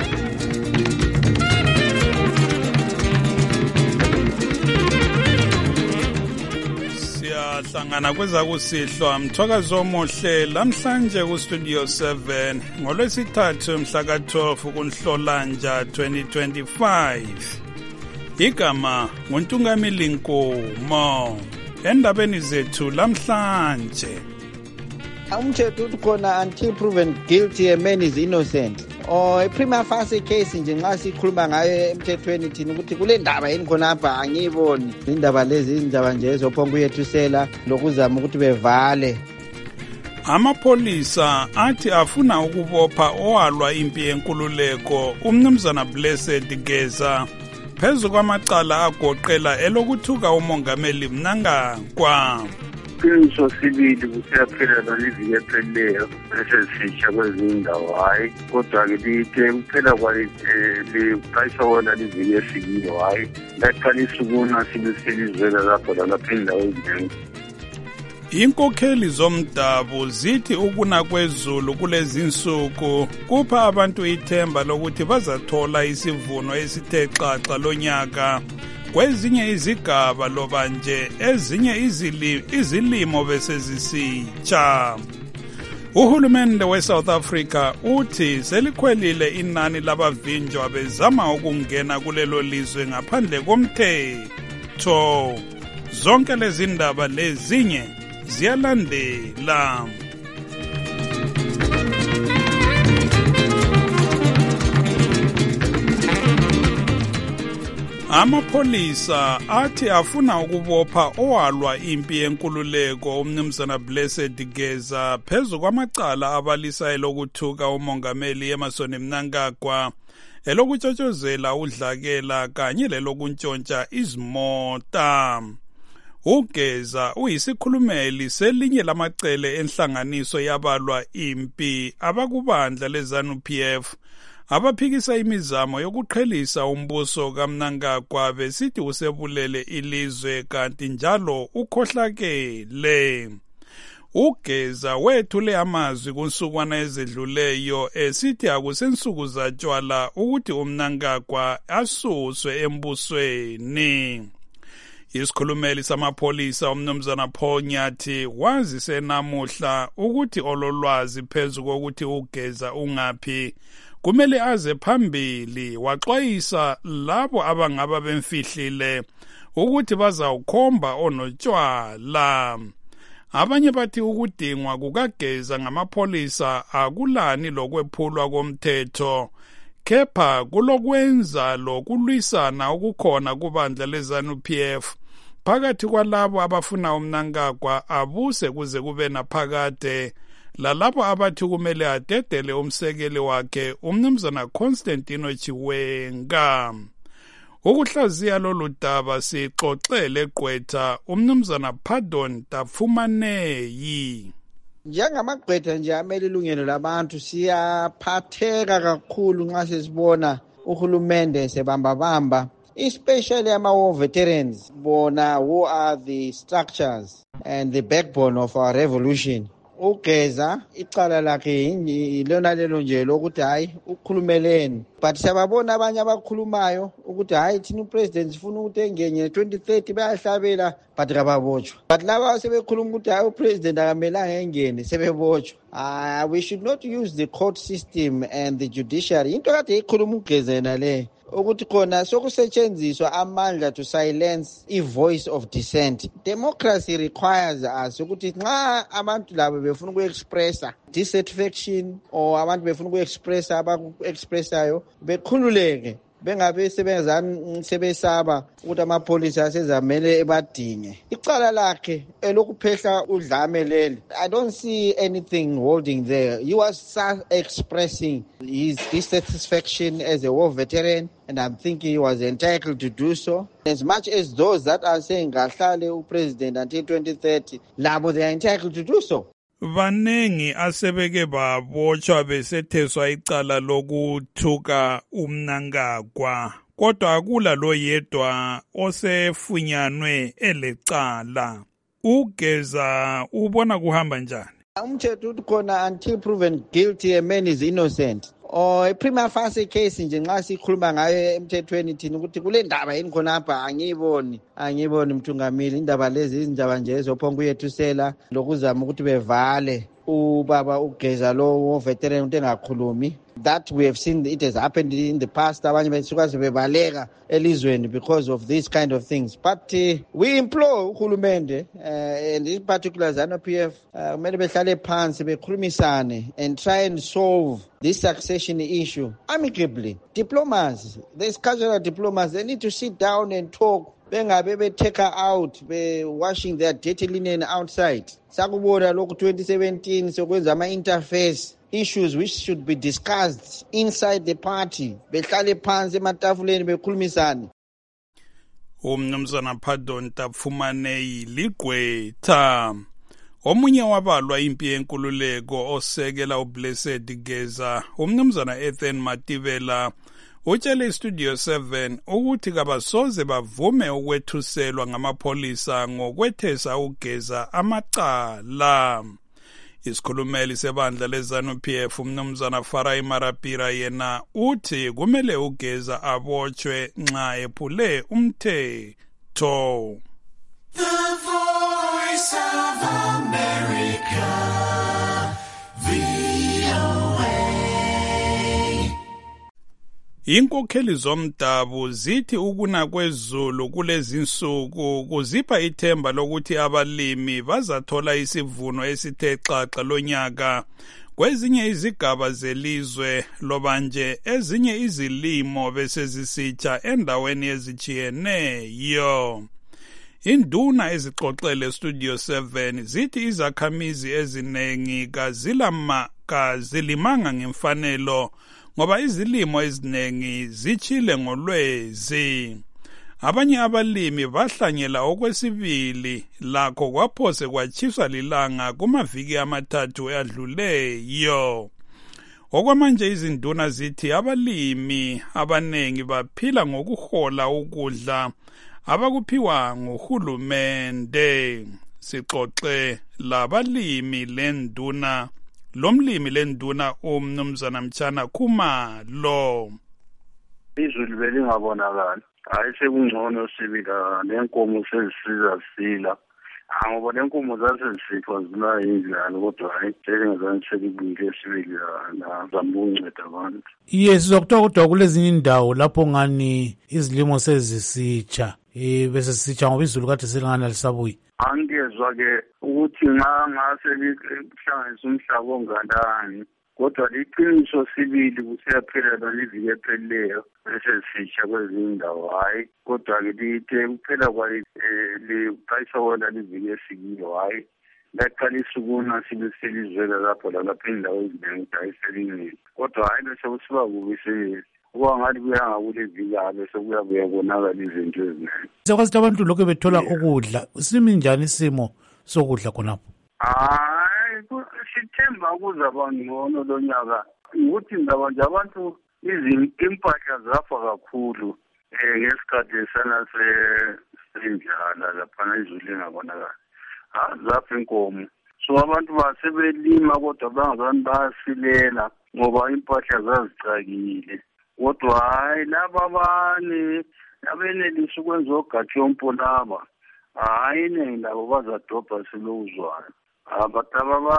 Siyahlangana kweza kusihlwa mthwakazo omuhle lamhlanje ku Studio seven ngolwesithathu mhla ka twelve kuNhlolanja twenty twenty-five. Igama nguNtungamili Nkomo. Endabeni zethu lamhlanje, umthetho uthi khona until proven guilty a man is innocent. Oh, prima facie case nje nxa sikhuluma ngayo emthethweni thina ukuthi kule ndaba yini khona apha angiyiboni. Indaba lezi indaba nje ezophonga uyethusela lokuzama ukuthi bevale. Amapolisa athi afuna ukubopha owalwa impi yenkululeko umnumzana Blessed Geza phezu kwamacala agoqela elokuthuka umongameli Mnangagwa. Iqiniso sibili kusiyaphelelwa liviki ephelileyo esesitsha kwezinye indawo, hayi kodwa-ke lithe kuphela liqalisa wona liviki efikile, hayi laqalisa ukuna siluselizwela lapho lalapha indawo ezinengi. Inkokheli zomdabu zithi ukuna kwezulu kulezi nsuku kupha abantu ithemba lokuthi bazathola isivuno esithe xaxa lonyaka kwezinye izigaba loba nje ezinye izili, izilimo besezisitsha. Uhulumende we-South Africa uthi selikhwelile inani labavinjwa bezama ukungena kulelo lizwe ngaphandle komthetho. Zonke lezi ndaba lezinye ziyalandela. Amapolisa athi afuna ukubopha owalwa impi yenkululeko umnumzana Blessed Geza phezu kwamacala abalisa elokuthuka umongameli Emmerson Mnangagwa, elokutshotshozela udlakela kanye lelokuntshontsha izimota. Ugeza uyisikhulumeli selinye lamacele enhlanganiso yabalwa impi abakubandla leZANU P F abaphikisa imizamo yokuqhelisa umbuso kaMnangagwa besithi usebulele ilizwe kanti njalo ukhohlakele. Ugeza wethule amazwi kunsukwana ezedluleyo esithi akusensuku zatshwala ukuthi uMnangagwa asuswe embusweni. Isikhulumeli samapolisa umnumzana Paul Nyathi wazise namuhla ukuthi ololwazi phezu kokuthi ugeza ungaphi kumele aze phambili, waxwayisa labo abangaba bemfihlile ukuthi bazawukhomba onotshwala. Abanye bathi ukudingwa kukageza ngamapolisa akulani lokwephulwa komthetho, kepha kulokwenza lokulwisana okukhona kubandla leZANU P F phakathi kwalabo abafuna uMnangagwa abuse kuze kube naphakade lalabo abathi kumele adedele umsekeli wakhe umnumzana Constantino Chiwenga. Ukuhlaziya lolu daba sixoxele Gqwetha umnumzana Pardon Tafumaneyi. Njengamagqwetha nje amele ilungelo labantu siyaphatheka kakhulu nxa sesibona uhulumende sebambabamba, especially ama-war veterans, bona who are the structures and the backbone of our revolution. ugeza icala lakhe ilona lelo nje lokuthi hayi ukukhulumeleni, but siyababona abanye abakhulumayo ukuthi hayi thina upresident sifuna ukuthi engene twenty thirty bayahlabela but kababotshwa. But laba sebekhuluma ukuthi hayi upresident akamelanga engene sebebotshwa. Uh, we should not use the court system and the judiciary. Into kade ikhuluma ugeza yena le ukuthi khona sokusetshenziswa amandla to silence i-voice of dissent. Democracy requires us ukuthi nxa abantu labo befuna uku-expressa dissatisfaction or abantu befuna uku-expressa abaku-expressayo bekhululeke, bengabe sebenzani sebesaba ukuthi amapholisa asezamele ebadinge. Icala lakhe elokuphehla udlame leli, I don't see anything holding there. He was expressing his dissatisfaction as a war veteran, and I'm thinking he was entitled to do so. As much as those that are saying kahlale upresident until twenty thirty, labo they are entitled to do so. Vanengi asebeke babotshwa besetheswa icala lokuthuka uMnangagwa, kodwa akula lo yedwa osefunyanwe elecala. Ugeza ubona kuhamba njani? Umthetho uthi khona until proven guilty a man is innocent. Or a prima facie case nje nxa sikhuluma ngayo emthethweni thina ukuthi kule ndaba yini khona apha angiyiboni angiyiboni mthungameli. Indaba lezi izindaba nje ezophonga uyethusela lokuzama ukuthi bevale ubaba ugeza lo veteran ukuthi engakhulumi. That we have seen it has happened in the past. Abanye besuka sebebaleka elizweni because of these kind of things. But uh, we implore uhulumende uh, and in particular ZANU-P F kumele behlale phansi bekhulumisane and try and solve this succession issue amicably. Diplomacy, there's cultural diplomacy. They need to sit down and talk. Bengabe be take her out, be washing their dirty linen outside. Sakubona lokhu twenty seventeen sokwenza ama interface issues which should be discussed inside the party. Behlale phansi ematafuleni bekhulumisane. Umnumzana Pardon Tapfumanei ligqwetha. Omunye wabalwa impi yenkululeko osekela uBlessed Geza, umnumzana Ethan Matibela, utshele Studio seven ukuthi kabasoze bavume ukwethuselwa ngamapholisa ngokwethesa ugeza amacala. Isikhulumeli sebandla leZANU-P F umnumzana Farai Marapira yena uthi kumele ugeza abotshwe nxa ephule umthetho. The Voice of America, V O A. Inkokheli zomdabu zithi ukuna kwezulu kulezinsuku kuzipha ithemba lokuthi abalimi bazathola isivuno esithe xaxa lonyaka kwezinye izigaba zelizwe loba nje ezinye izilimo bese zisitsha endaweni ezitshiyeneyo. Induna ezixoxele Studio seven zithi izakhamizi ezinengi kazilama kazilimanga ngemfanelo ngoba izilimo ezinengi zichile ngolwezi. Abanye abalimi bahlanyela okwesibili lakho kwaphose kwatshiswa lilanga kumaviki amathathu adluleyo. Okwamanje izinduna zithi abalimi abanengi baphila ngokuhola ukudla abakuphiwa nguhulumende. Sixoxe labalimi lenduna lomlimi lenduna umnumzana Mtshana Khumalo. Izulu belingabonakala, hayi sekungcono sibika lenkomo sezisiza sila. Ngoba lenkomo zasezisifwa zina yindlala kodwa hayi selingazange selikubile sibili la zambunceda abantu. Yes, sizokuthiwa kodwa kulezinye indawo lapho ngani izilimo sezisitsha eh bese sitsha ngoba izulu kade selingana lisabuyi. Angezwa-ke ukuthi nxa ngase lihlanganisa umhlaba ongalani, kodwa liqiniso sibili kuseyaphelela liviki ephelileyo bese sitsha kwezinye indawo hayi, kodwa-ke lithe kuphela kwalo liqalisa wona liviki esikiyo hayi laqalisa ukuna sibe selizwela lapho lalapha indawo eziningi hayi selingile, kodwa hayi bese kusiba kubi sibili kuba ngathi kuyangakule vikabe sekuyabuya konakala izinto eziningi. Sekwasithi abantu lokho bethola ukudla, simi njani isimo sokudla khonapho? Hayi sithemba kuzaba ngcono lo nyaka ukuthi ndaba nje abantu impahla zafa kakhulu um ngesikhathi sanase senjala laphana izulu lingabonakali. Zafa inkomo so abantu basebelima kodwa bangazani bayasilela ngoba impahla zazicakile kodwa hayi laba abane abenelisa ukwenza ogatyompo laba hayi iningi labo bazadobha selokuzwayo abantu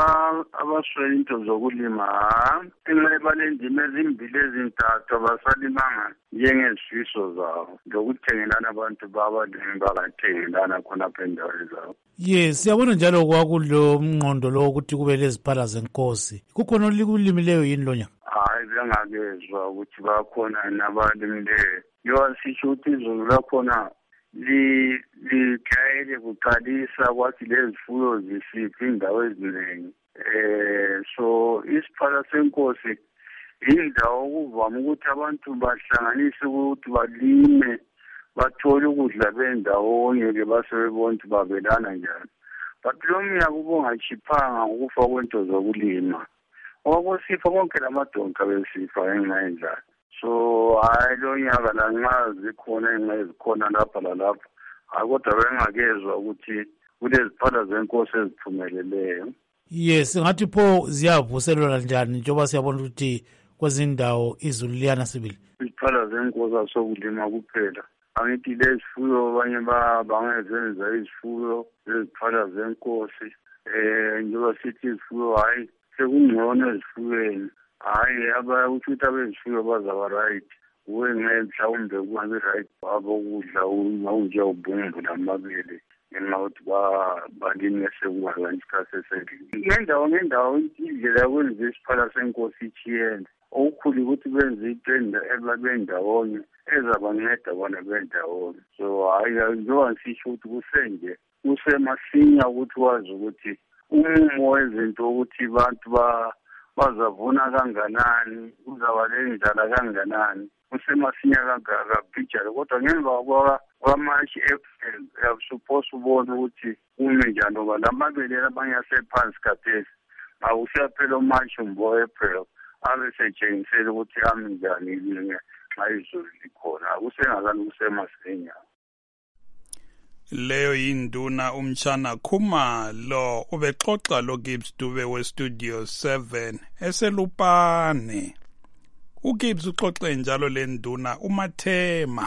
abaswele into zokulima enxe balendima ezimbili ezintathu abasalimanga njengezifiso zabo lokuthengelana abantu babalimi bangathengelana khona apha endaweni zabo. Yes, siyabona njalo kwakulo mngqondo lo ukuthi kube leziphala zenkosi. Kukhona olikulimeleyo yini lo nyaka? Hayi bengakezwa ukuthi bakhona nabalimileyo. Yo sisho ukuthi izulu lakhona li lijayele kuqalisa kwathi lezifuyo zisiphi indawo eziningi. Eh so isiphala senkosi indawo okuvama ukuthi abantu bahlanganise ukuthi balime bathole ukudla bendawonye ke basebebona ukuthi babelana njani. But lo mnyaka ubongachiphanga ukufa kwento zokulima. Okusipha konke lamadonka besifa ngenxa yendlela. So hayi lo nyaka la nxa zikhona inxa ezikhona lapha lalapha akodwa bengakezwa ukuthi kuleziphala zenkosi eziphumeleleyo. Yes, ngathi pho ziyavuselwa njani njengoba siyabona ukuthi kwezindawo izulu liyana sibili. Iziphala zenkosi asokulima kuphela. Angithi lezifuyo abanye bangezenza izifuyo eziphala zenkosi eh njengoba sithi izifuyo hayi sekungcono ezifuyweni. Hayi abakuthi abezifuyo bazaba right wenxe mhlawumbe kungabe right abokudla unje ubungu namabele ngenxa yokuthi balime sekungakanje isikhathi esedlule. Ngendawo ngendawo indlela yokwenza isiphala senkosi ichiyene okukhulu ukuthi benze itenda ebabendawonye ezabanceda bona bendawonye. So hayi njengoba ngisho ukuthi kusenje kusemasinya ukuthi wazi ukuthi umumo wezinto ukuthi abantu ba bazavuna kanganani uzaba lendlela kanganani kusemasinya kangakapicture kodwa ngemva kwamashi April uyasuppose ubone ukuthi ume njani ngoba lamabele abanye asephansi kaphesi awusaphela uMarch umbo April abe setshengisela ukuthi ami njani linye xa izulu likhona akusengakani kusemasinya. Leyo yinduna umtshana Khumalo ubexoxa lo Gibbs Dube we Studio seven eselupane. uGibbs uxoxe njalo le nduna uMathema.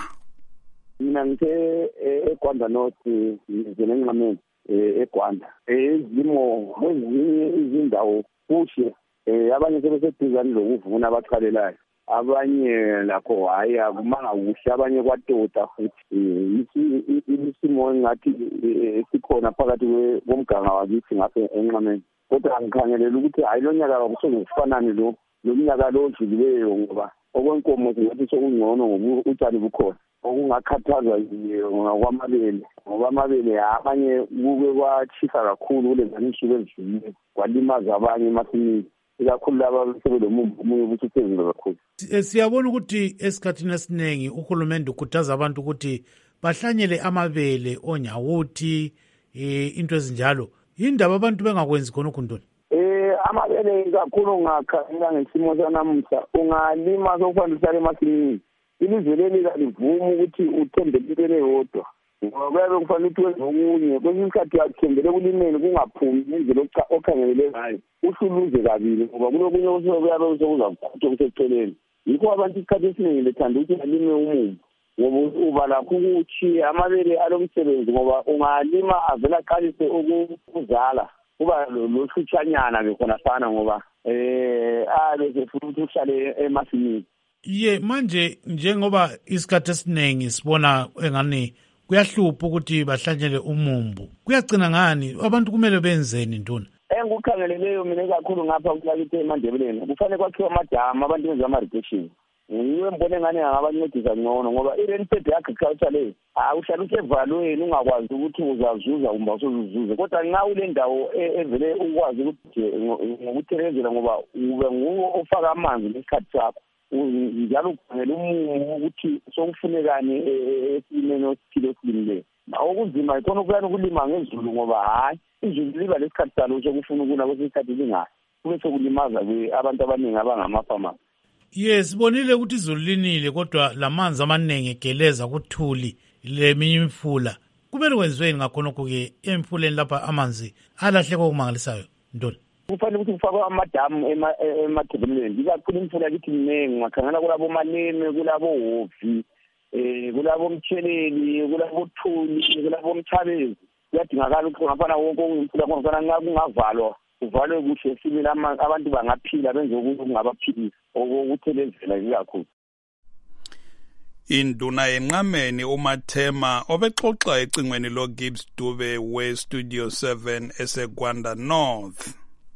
Mina ngithe eGwanda North ngizenenqameni eGwanda ezimo kwezinye izindawo kuhle abanye sebeseduzane lokuvuna abaqhalelayo abanye lakho hayi akumanga kuhle abanye kwatota futhi isimo engathi sikhona phakathi komganga wakithi ngapha enqameni kodwa ngikhangelela ukuthi hayi lo nyaka akusokufanani lo lo mnyaka lo odlulileyo ngoba okwenkomo singathi sokungcono ngoba utshani bukhona okungakhathazwa ngokwamabele ngoba amabele abanye kube kwachisa kakhulu kulezani insuku ezidlulile kwalimaza abanye emasimini ikakhulu laba besebelomumo omunye ukuthi uphezulu kakhulu. Siyabona ukuthi esikhathini esiningi uhulumende ukhuthaza abantu ukuthi bahlanyele amabele onyawuthi into ezinjalo. Yindaba abantu bengakwenzi khona ukuntoni? Eh amabele kakhulu ngakhangela ngesimo sanamuhla ungalima sokufanele emasimini. Ilizwe leli kalivuma ukuthi uthembele yodwa. Ngoba kuyabe kufanele ukuthi wenze okunye kwesinye isikhathi uyathembele kulimeni kungaphumi indlela okhangelele ngayo uhluluze kabili ngoba kulokunye okuyabe kuzokuza kukhutha kuseceleni. Yikho abantu isikhathi esiningi bethanda ukuthi balime umumo ngoba uba lakho ukuthi amabele alomsebenzi ngoba ungalima avela qalise ukuzala kuba lohlutshanyana ke khona sana ngoba eh abe futhi uhlale emasimini. Ye manje njengoba isikhathi esiningi sibona engani kuyahlupha ukuthi bahlanyele umumbu kuyagcina ngani abantu kumele benzeni ntona? Engikukhangeleleyo mina kakhulu ngapha kulakithe eMandebeleni kufanele kwakhiwe amadamu abantu benza ama-irrigation. Yiwe mbone ngane angabancedisa ngcono ngoba i-rented agriculture le awuhlala usevalweni ungakwazi ukuthi uzazuza kumbe usozuzuze kodwa nxa ule ndawo evele ukwazi ukuthi ngokuthelezela ngoba ube nguwo ofaka amanzi ngesikhathi sakho njalo ukhangela umumo ukuthi sokufunekani esimeni osithile esilimileyo. Okuzima ikhona ukuyana ukulima ngezulu ngoba hayi izulu liba lesikhathi salo sokufuna ukuna kwesikhathi lingayo kube sokulimaza abantu abaningi abangamafama. Yes, sibonile ukuthi izulu linile kodwa lamanzi amaningi egeleza kuthuli leminye imfula kumele kwenziweni ngakhonokho-ke emfuleni lapha amanzi alahleka okumangalisayo Ntoni? Kufanele ukuthi kufakwe amadamu emathebeleni ikakhulu imfula lithi mningi ngakhangela kulabo maleme kulabo hovi eh kulabo mtsheleli kulabo thuli kulabo mthabezi kuyadingakala ukuthi ngafana wonke imfula kungafana nxa kungavalwa kuvalwe kuhle sibili abantu bangaphila benze ukuthi kungabaphilisa okuthelezela ikakhulu. Induna yenqameni uMathema obexoxa ecingweni lo Gibbs Dube we Studio seven eseGwanda North.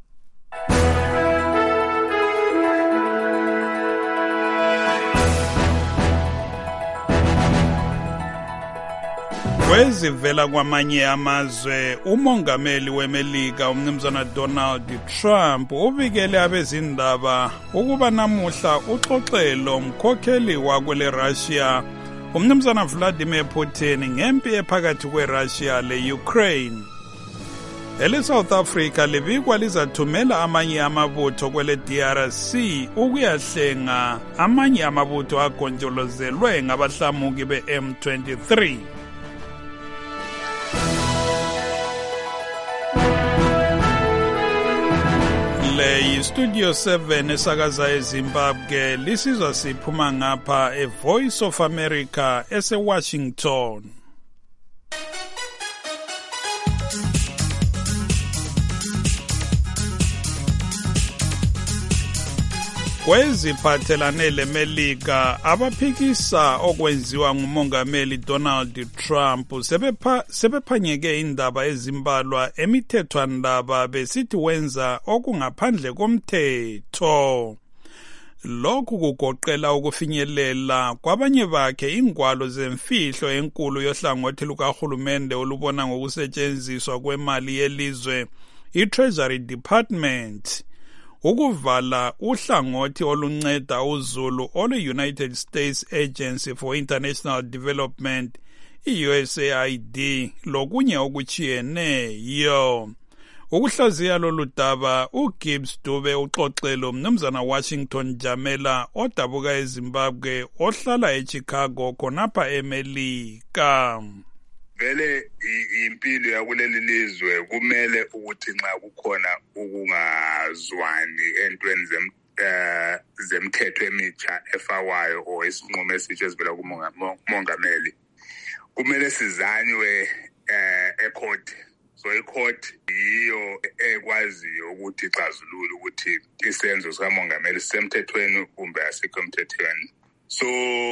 Kwezivela kwamanye amazwe umongameli weMelika umnumzana Donald Trump ubikele abezindaba ukuba namuhla uxoxelo mkhokheli wakwele Russia umnumzana Vladimir Putin ngempi ephakathi kweRussia le-Ukraine. Ele South Africa libikwa lizathumela amanye amabutho kwele D R C ukuyahlenga amanye amabutho agonjolozelwe ngabahlamuki be-M twenty-three. Le Studio seven esakaza eZimbabwe lisizwa siphuma ngapha e Voice of America ese Washington. Kweziphathelane leMelika abaphikisa okwenziwa ngumongameli Donald Trump sebepha sebephanyeke indaba ezimbalwa emithethwandaba besithi wenza okungaphandle komthetho. Lokhu kugoqela ukufinyelela kwabanye bakhe ingwalo zemfihlo enkulu yohlangothi lukahulumende olubona ngokusetshenziswa kwemali yelizwe i-Treasury Department. Ukuvala uhlangothi olunceda uzulu olu-United States Agency for International Development, i-U S A I D, lokunye okuchiyeneyo. Ukuhlaziya lolu daba uGibbs Dube uxoxelo mnumzana Washington Jamela odabuka eZimbabwe ohlala eChicago khonapha eMelika. Vele impilo yakuleli lizwe kumele ukuthi nxa kukhona ukungazwani entweni zem zemthetho emitsha efakwayo o isinqumo esitsha esivela kumongameli kumele sizanywe ecourt. So icourt yiyo ekwaziyo ukuthi ixazulule ukuthi isenzo sikamongameli sisemthethweni kumbe asikho emthethweni. So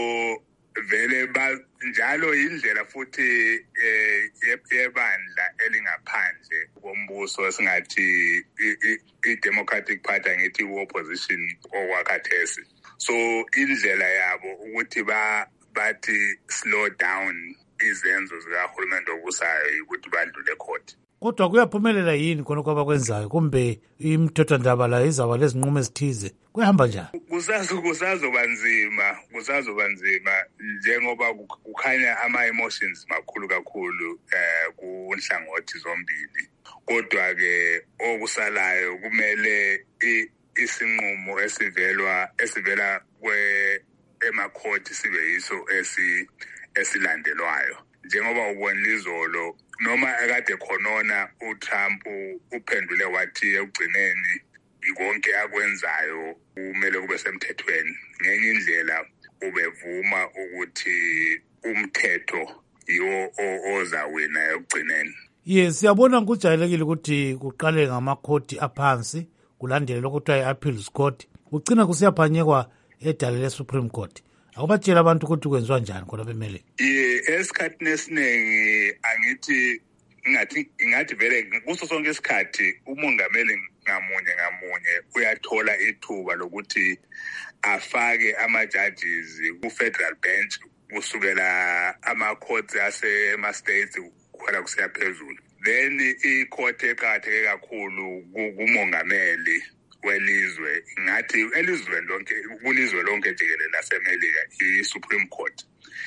vele ba njalo indlela futhi eh yebandla elingaphandle kombuso esingathi i-Democratic Party ngithi i-opposition okwakhathesi. So indlela yabo ukuthi ba bathi slow down izenzo zikahulumende obusayo ukuthi bandlule court. Kodwa kuyaphumelela yini khona kwabakwenzayo kumbe imithethwandaba la izaba lezinqumo ezithize kuyahamba njani? Kusazo kusazoba nzima kusazoba nzima njengoba kukhanya ama-emotions makhulu kakhulu eh kunhlangothi zombili. Kodwa ke okusalayo kumele isinqumo esivelwa esivela kwe emacourt sibe yiso esi esilandelwayo. Njengoba ubonile izolo noma akade khonona uTrump uphendule wathi ekugcineni konke akwenzayo kumele kube semthethweni. Ngenye indlela ubevuma ukuthi umthetho yiwo ozawina ekugcineni. Yes, siyabona kujayelekile ukuthi kuqale ngamakhoti aphansi kulandele lokuthiwa i-appeals court ugcina kusiyaphanyekwa edale le-Supreme Court. Akubatshela abantu ukuthi kwenziwa njani khona bemeleke? Yeah, esikhathini esiningi angithi ngathi ngathi vele kuso sonke isikhathi umongameli ngamunye ngamunye uyathola ithuba lokuthi afake ama-judges ku-federal bench kusukela ama-courts asema-states kukhwela kusiya phezulu. Then i-court eqakatheke kakhulu kumongameli welizwe ngathi elizweni lonke kulizwe lonke jikelele laseMelika i-Supreme Court.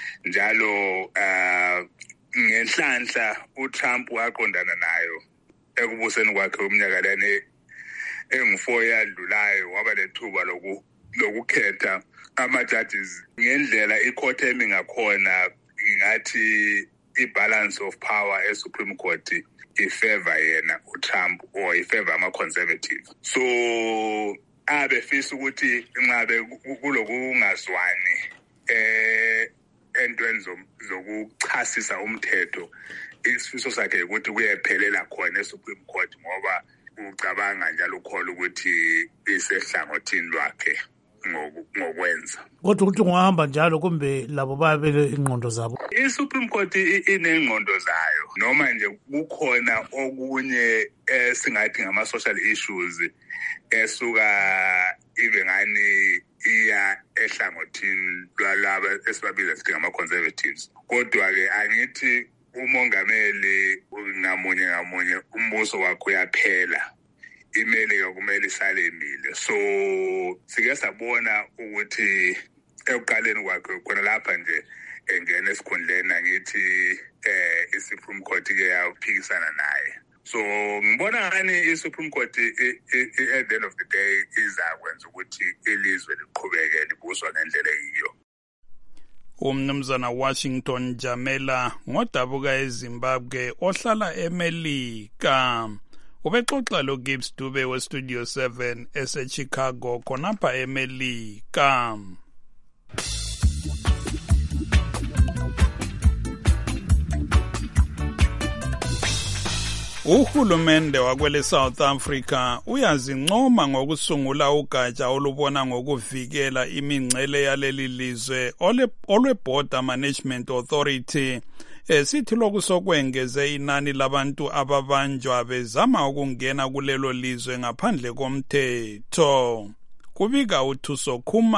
Njalo uh ngenhlanhla uTrump waqondana nayo ekubuseni kwakhe umnyaka lane engu-four yadlulayo waba lethuba loku lokukhetha ama-judges ngendlela i-court emi ngakhona ngathi i-balance of power e-Supreme Court ifavor yena uTrump or ifavor ama-conservative. So abefisa ukuthi ingabe kulokungazwani eh entweni zokuchasisa umthetho isifiso sakhe ukuthi kuyephelela khona e-Supreme Court ngoba ucabanga njalo ukholwa ukuthi isehlangothini lwakhe ngokwenza. Kodwa ukuthi ungahamba njalo kumbe labo bayabele ingqondo zabo. I-Supreme Court inengqondo zayo noma nje kukhona okunye esingathi ngama-social issues esuka ibe ngani iya ehlangothini lwalaba esibabiza sithi ngama-conservatives. Kodwa-ke angithi umongameli ngamunye ngamunye umbuso wakhe uyaphela, imelika kumele isale imile. So sike sabona ukuthi ekuqaleni kwakhe khona lapha nje engena esikhundleni angithi eh i-Supreme Court ke yaphikisana naye. So ngibona ngani i-Supreme Court at the end of the day izakwenza ukuthi ilizwe liqhubeke libuswa ngendlela yiyo. Umnumzana Washington Jamela ngodabuka eZimbabwe ohlala eMelika. Ubexoxa lo Gibbs Dube we Studio seven ese Chicago khonapha eMelika. Uhulumende wakwele South Africa uyazincoma ngokusungula ugatsha olubona ngokuvikela imingcele yaleli lizwe olwe Border Management Authority. Esithi lokusokwengeze inani labantu ababanjwa bezama ukungena kulelo lizwe ngaphandle komthetho. Kubika uThuso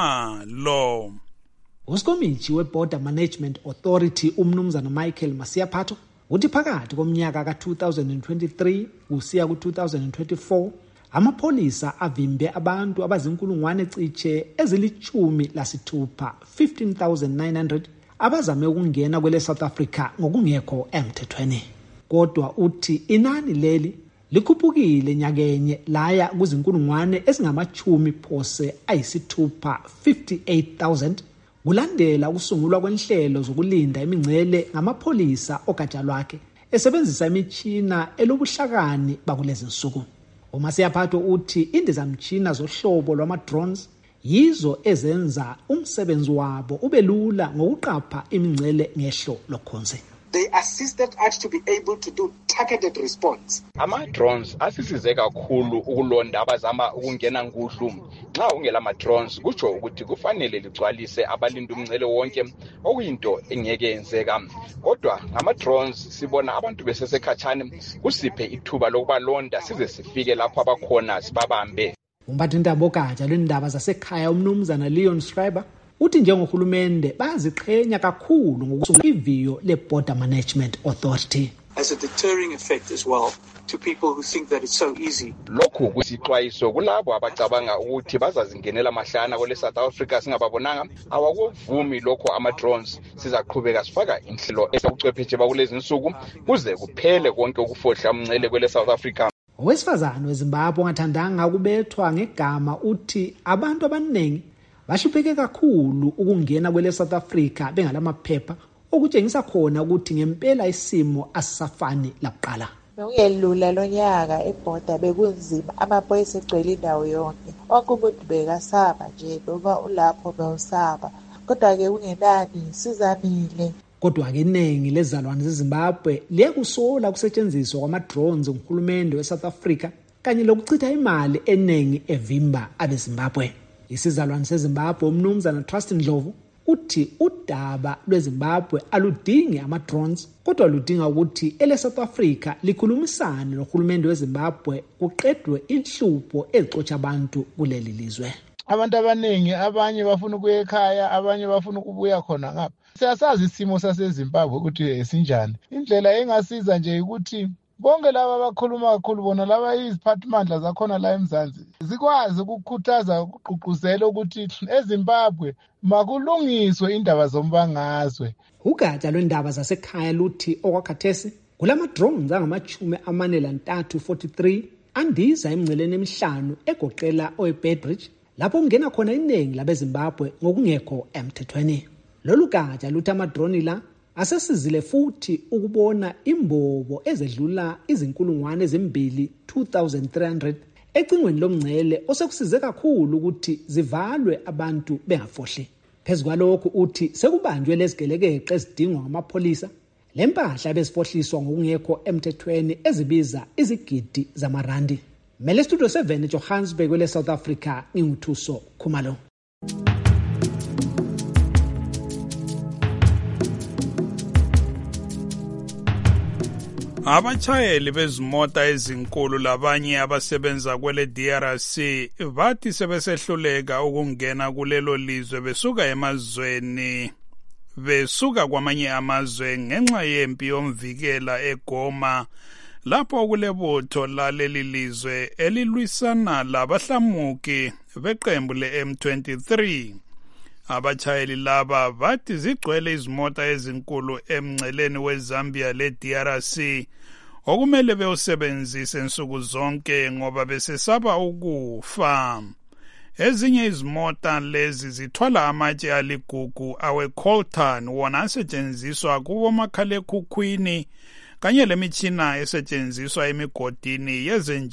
Khumalo. Usikomithi we-Border Management Authority umnumzana Michael Masiaphatho uthi phakathi komnyaka ka-two thousand twenty-three kusiya ku-two thousand twenty-four amapholisa avimbe abantu abazinkulungwane cishe ezilichumi lasithupha fifteen thousand nine hundred abazame ukungena kwele South Africa ngokungekho emthethweni. Kodwa uthi inani leli likhuphukile nyakenye laya kuzinkulungwane ezingamachumi phose ayisithupha fifty-eight thousand kulandela ukusungulwa kwenhlelo zokulinda imingcele ngamapholisa ogatsha lwakhe esebenzisa imitshina elobuhlakani bakulezi nsuku. uMasiaphatho uthi indizamtshina zohlobo lwama-drones yizo ezenza umsebenzi wabo ubelula ngokuqapha imingcele ngehlo lokhonze. They assisted us to be able to do targeted response. Ama-drones asisize kakhulu ukulonda abazama ukungena nguhlu. Nxa ungela ama-drones kutsho ukuthi kufanele ligcwalise abalinda umngcele wonke okuyinto engeke yenzeka. Kodwa ngama-drones sibona abantu besesekhatshana kusiphe ithuba lokubalonda size sifike lapho abakhona sibabambe. Umphathintaba ogatsha lwendaba zasekhaya umnumzana Leon Schreiber uthi njengohulumende baziqhenya kakhulu ngokusungula iviyo le-Border Management Authority. As a deterring effect as well to people who think that it's so easy. Lokhu kusixwayiso kulabo abacabanga ukuthi bazazingenela mahlana kwele South Africa singababonanga awakuvumi lokho ama-drones sizaqhubeka sifaka inhlelo esokuchwepheshe bakulezi nsuku kuze kuphele konke ukufohla umngcele kwele South Africa. Owesifazane weZimbabwe ongathandanga ukubethwa ngegama uthi abantu abaningi bashupheke kakhulu ukungena kwele South Africa bengalamaphepha okutshengisa khona ukuthi ngempela isimo asisafani lakuqala. Bekuyelula lonyaka eborder bekunzima amaphoyisa egcwele indawo yonke. Wonke umuntu bekasaba nje noma ulapho bewusaba. Kodwa-ke kungenani sizamile. Kodwa-ke iningi lezalwane zeZimbabwe liyekusola ukusetshenziswa kwama-drones nguhulumende we-South Africa kanye lokuchitha imali eningi evimba abeZimbabwe. Isizalwane seZimbabwe umnumzana Trust Ndlovu uthi udaba lweZimbabwe aludingi ama-drones kodwa ludinga ukuthi ele South Africa likhulumisane nohulumende weZimbabwe kuqedwe inhlupho ezixotsha abantu kuleli lizwe. Abantu abaningi abanye bafuna ukuya ekhaya abanye bafuna ukubuya khona ngapha. Siyasazi isimo saseZimbabwe ukuthi esinjani. Indlela engasiza nje ukuthi bonke laba abakhuluma kakhulu bona laba iziphathimandla zakhona la eMzansi zikwazi ukukhuthaza ukuqhuquzela ukuthi eZimbabwe makulungiswe indaba zombangazwe. Ugatsha lwendaba zasekhaya luthi okwakhathesi kulama-drones angamachumi amane lantathu forty-three andiza emngceleni emihlanu egoqela oeBedridge lapho kungena khona iningi labeZimbabwe ngokungekho emthethweni. Lolu gatsha luthi ama-drone la asesizile futhi ukubona imbobo ezedlula izinkulungwane ezimbili two thousand three hundred ecingweni lomngcele osekusize kakhulu ukuthi zivalwe abantu bengafohle. Phezu kwalokho uthi sekubanjwe lezigelekeqe ezidingwa ngamapholisa lempahla bezifohliswa ngokungekho emthethweni ezibiza izigidi zamarandi. Mele Studio seven eJohannesburg kwele South Africa nginguthuso Khumalo. Abachayeli bezimota ezinkulu labanye abasebenza kwele D R C bathi sebesehluleka ukungena kulelo lizwe besuka emazweni besuka kwamanye amazwe ngenxa yempi yomvikela eGoma lapho kulebutho laleli lizwe elilwisana labahlamuki beqembu le-M twenty-three. Abachayeli laba bathi zigcwele izimota ezinkulu emngceleni weZambia le-D R C okumele bewusebenzise nsuku zonke ngoba besesaba ukufa. Ezinye izimota lezi zithwala amatshe aligugu awe-coltan wona asetshenziswa kubomakhalekhukhwini kanye lemitshina esetshenziswa emigodini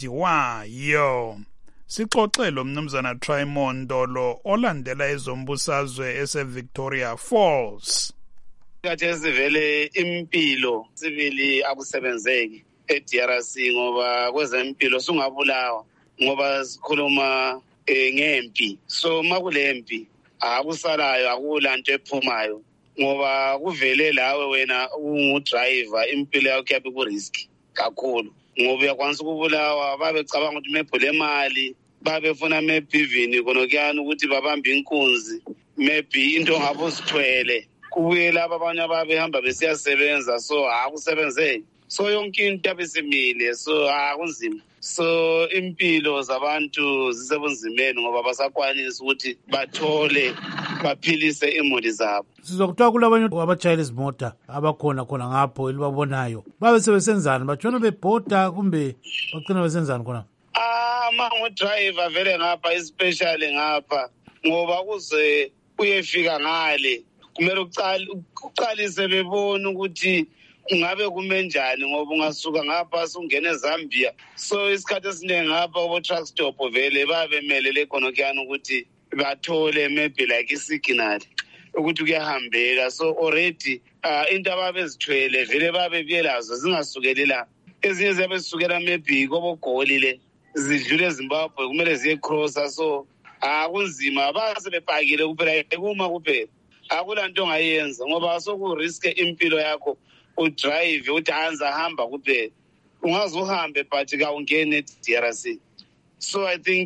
yezenjiwayo. Sixoxelo mnumzana Trimon Ndolo olandela ezombusazwe ese-Victoria Falls. Kathesi vele impilo sibili akusebenzeki e-D R C ngoba kwezempilo sungabulawa ngoba sikhuluma e, ngempi. So makulempi akusalayo akulanto ephumayo ngoba kuvele lawe wena ungudriver impilo yakho yabe ku risk kakhulu ngoba uyakwanisa ukubulawa babecabanga ukuthi mebhule imali babefuna mebhivini konokuyani ukuthi babambe inkunzi maybe into ngabo sithwele kubuye laba abanye ababehamba besiyasebenza so akusebenzeki so yonke into yabesimile so akunzima so impilo zabantu zisebunzimeni ngoba basakwanisa ukuthi bathole baphilise imuli zabo. Sizokuthiwa kulabanye abachayela izimota abakhona khona ngapho elibabonayo babe sebesenzana batshona bebhoda kumbe bagcina besenzana khona. Ah mangu driver vele ngapha especially ngapha ngoba kuze uyefika ngale kumele uqale uqalise bebona ukuthi ungabe kumenjani ngoba ungasuka ngapha sungena eZambia so isikhathi esiningi ngapha obo truck stop vele babemelele konokuyana ukuthi bathole maybe like isignal ukuthi kuyahambeka so already uh, into ababezithwele vele babebiyelazo zingasukeli la ezinye ziyabe zisukela maybe kobogoli le zidlule eZimbabwe kumele ziye crosser so akunzima basebepakile kuphela kuma kuphela akulanto ongayenza ngoba soku risk impilo yakho udrive uthi anza hamba kuphela ungaze uhambe but ka ungene e-D R C so I think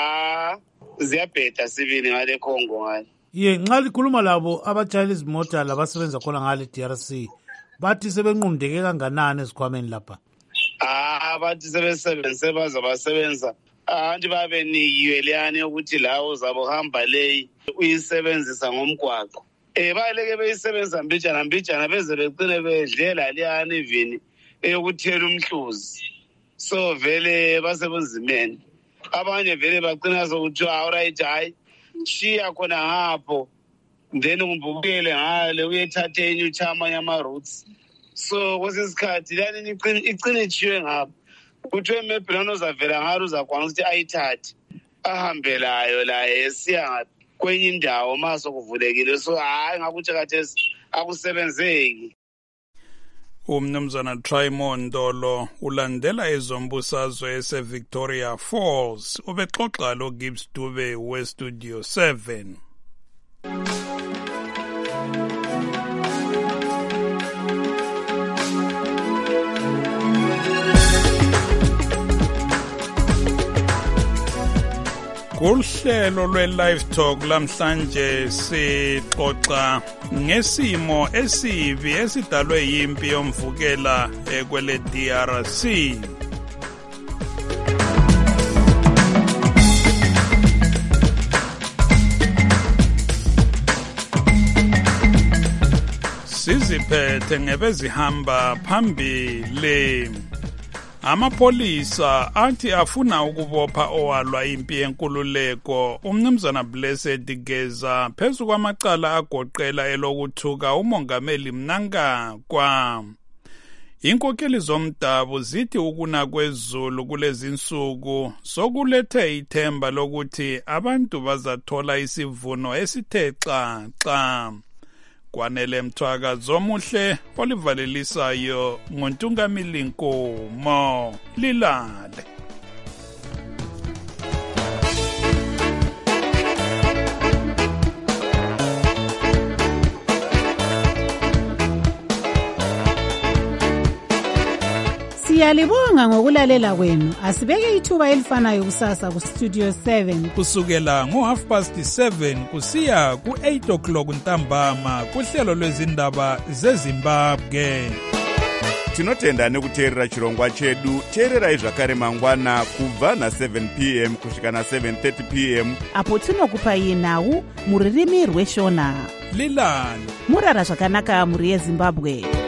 ah ziyabheda sibili ngale Congo ngale. Ye nxa likhuluma labo abachayela izimota labasebenza khona ngale D R C bathi sebenqundeke kanganani esikhwameni lapha. Ah bathi sebesebenze baza basebenza anti babe nikiwe leyani ukuthi lawo zabo hamba leyi uyisebenzisa ngomgwaqo eh baleke beyisebenza mbijana mbijana beze becine bedlela leyani ivini eyokuthela umhluzi so vele basebunzimeni abanye vele bagcina sokuthi alright hayi shiya khona ngapho then umbukele ngale uyethatha enye uchama yama routes so kwesisikhathi lani icine ichiwe ngapho uthe mebhlano zavela ngalo uzakwanisa ukuthi ayithathe ahambelayo la esiya ngathi kwenye indawo maso kuvulekile so hayi ngakuthi kathesi akusebenzeki. Umnumzana Trimon Ndolo ulandela ezombusazwe ese-Victoria Falls ubexoxa lo Gibbs Dube we-Studio seven. Kuhlelo lwe-Live Talk lamhlanje sixoxa ngesimo esibi esidalwe yimpi yomvukela kwele D R C. Siziphethe ngebezihamba phambili. Amapolisa athi afuna ukubopha owalwa impi yenkululeko umnumzana Blessed Geza phezu kwamacala agoqela elokuthuka umongameli Mnangagwa. Inkokeli zomdabu zithi ukuna kwezulu kulezi nsuku sokulethe ithemba lokuthi abantu bazathola isivuno esithe xa xa. Kwanele Mthwaka Zomuhle olivalelisayo ngoNtungamili Nkomo lilale. Siyalibonga ngokulalela kwenu. Asibeke ithuba elifanayo kusasa ku Studio seven kusukela ngo half past seven kusiya ku eight o'clock ntambama kuhlelo lwezindaba zeZimbabwe. Tinotenda nekuteerera chirongwa chedu. Teererai zvakare mangwana kubva na seven p m kusvika na seven thirty p m apo tinokupai nhau muririmi rweshona. Lilani murara zvakanaka muri yeZimbabwe.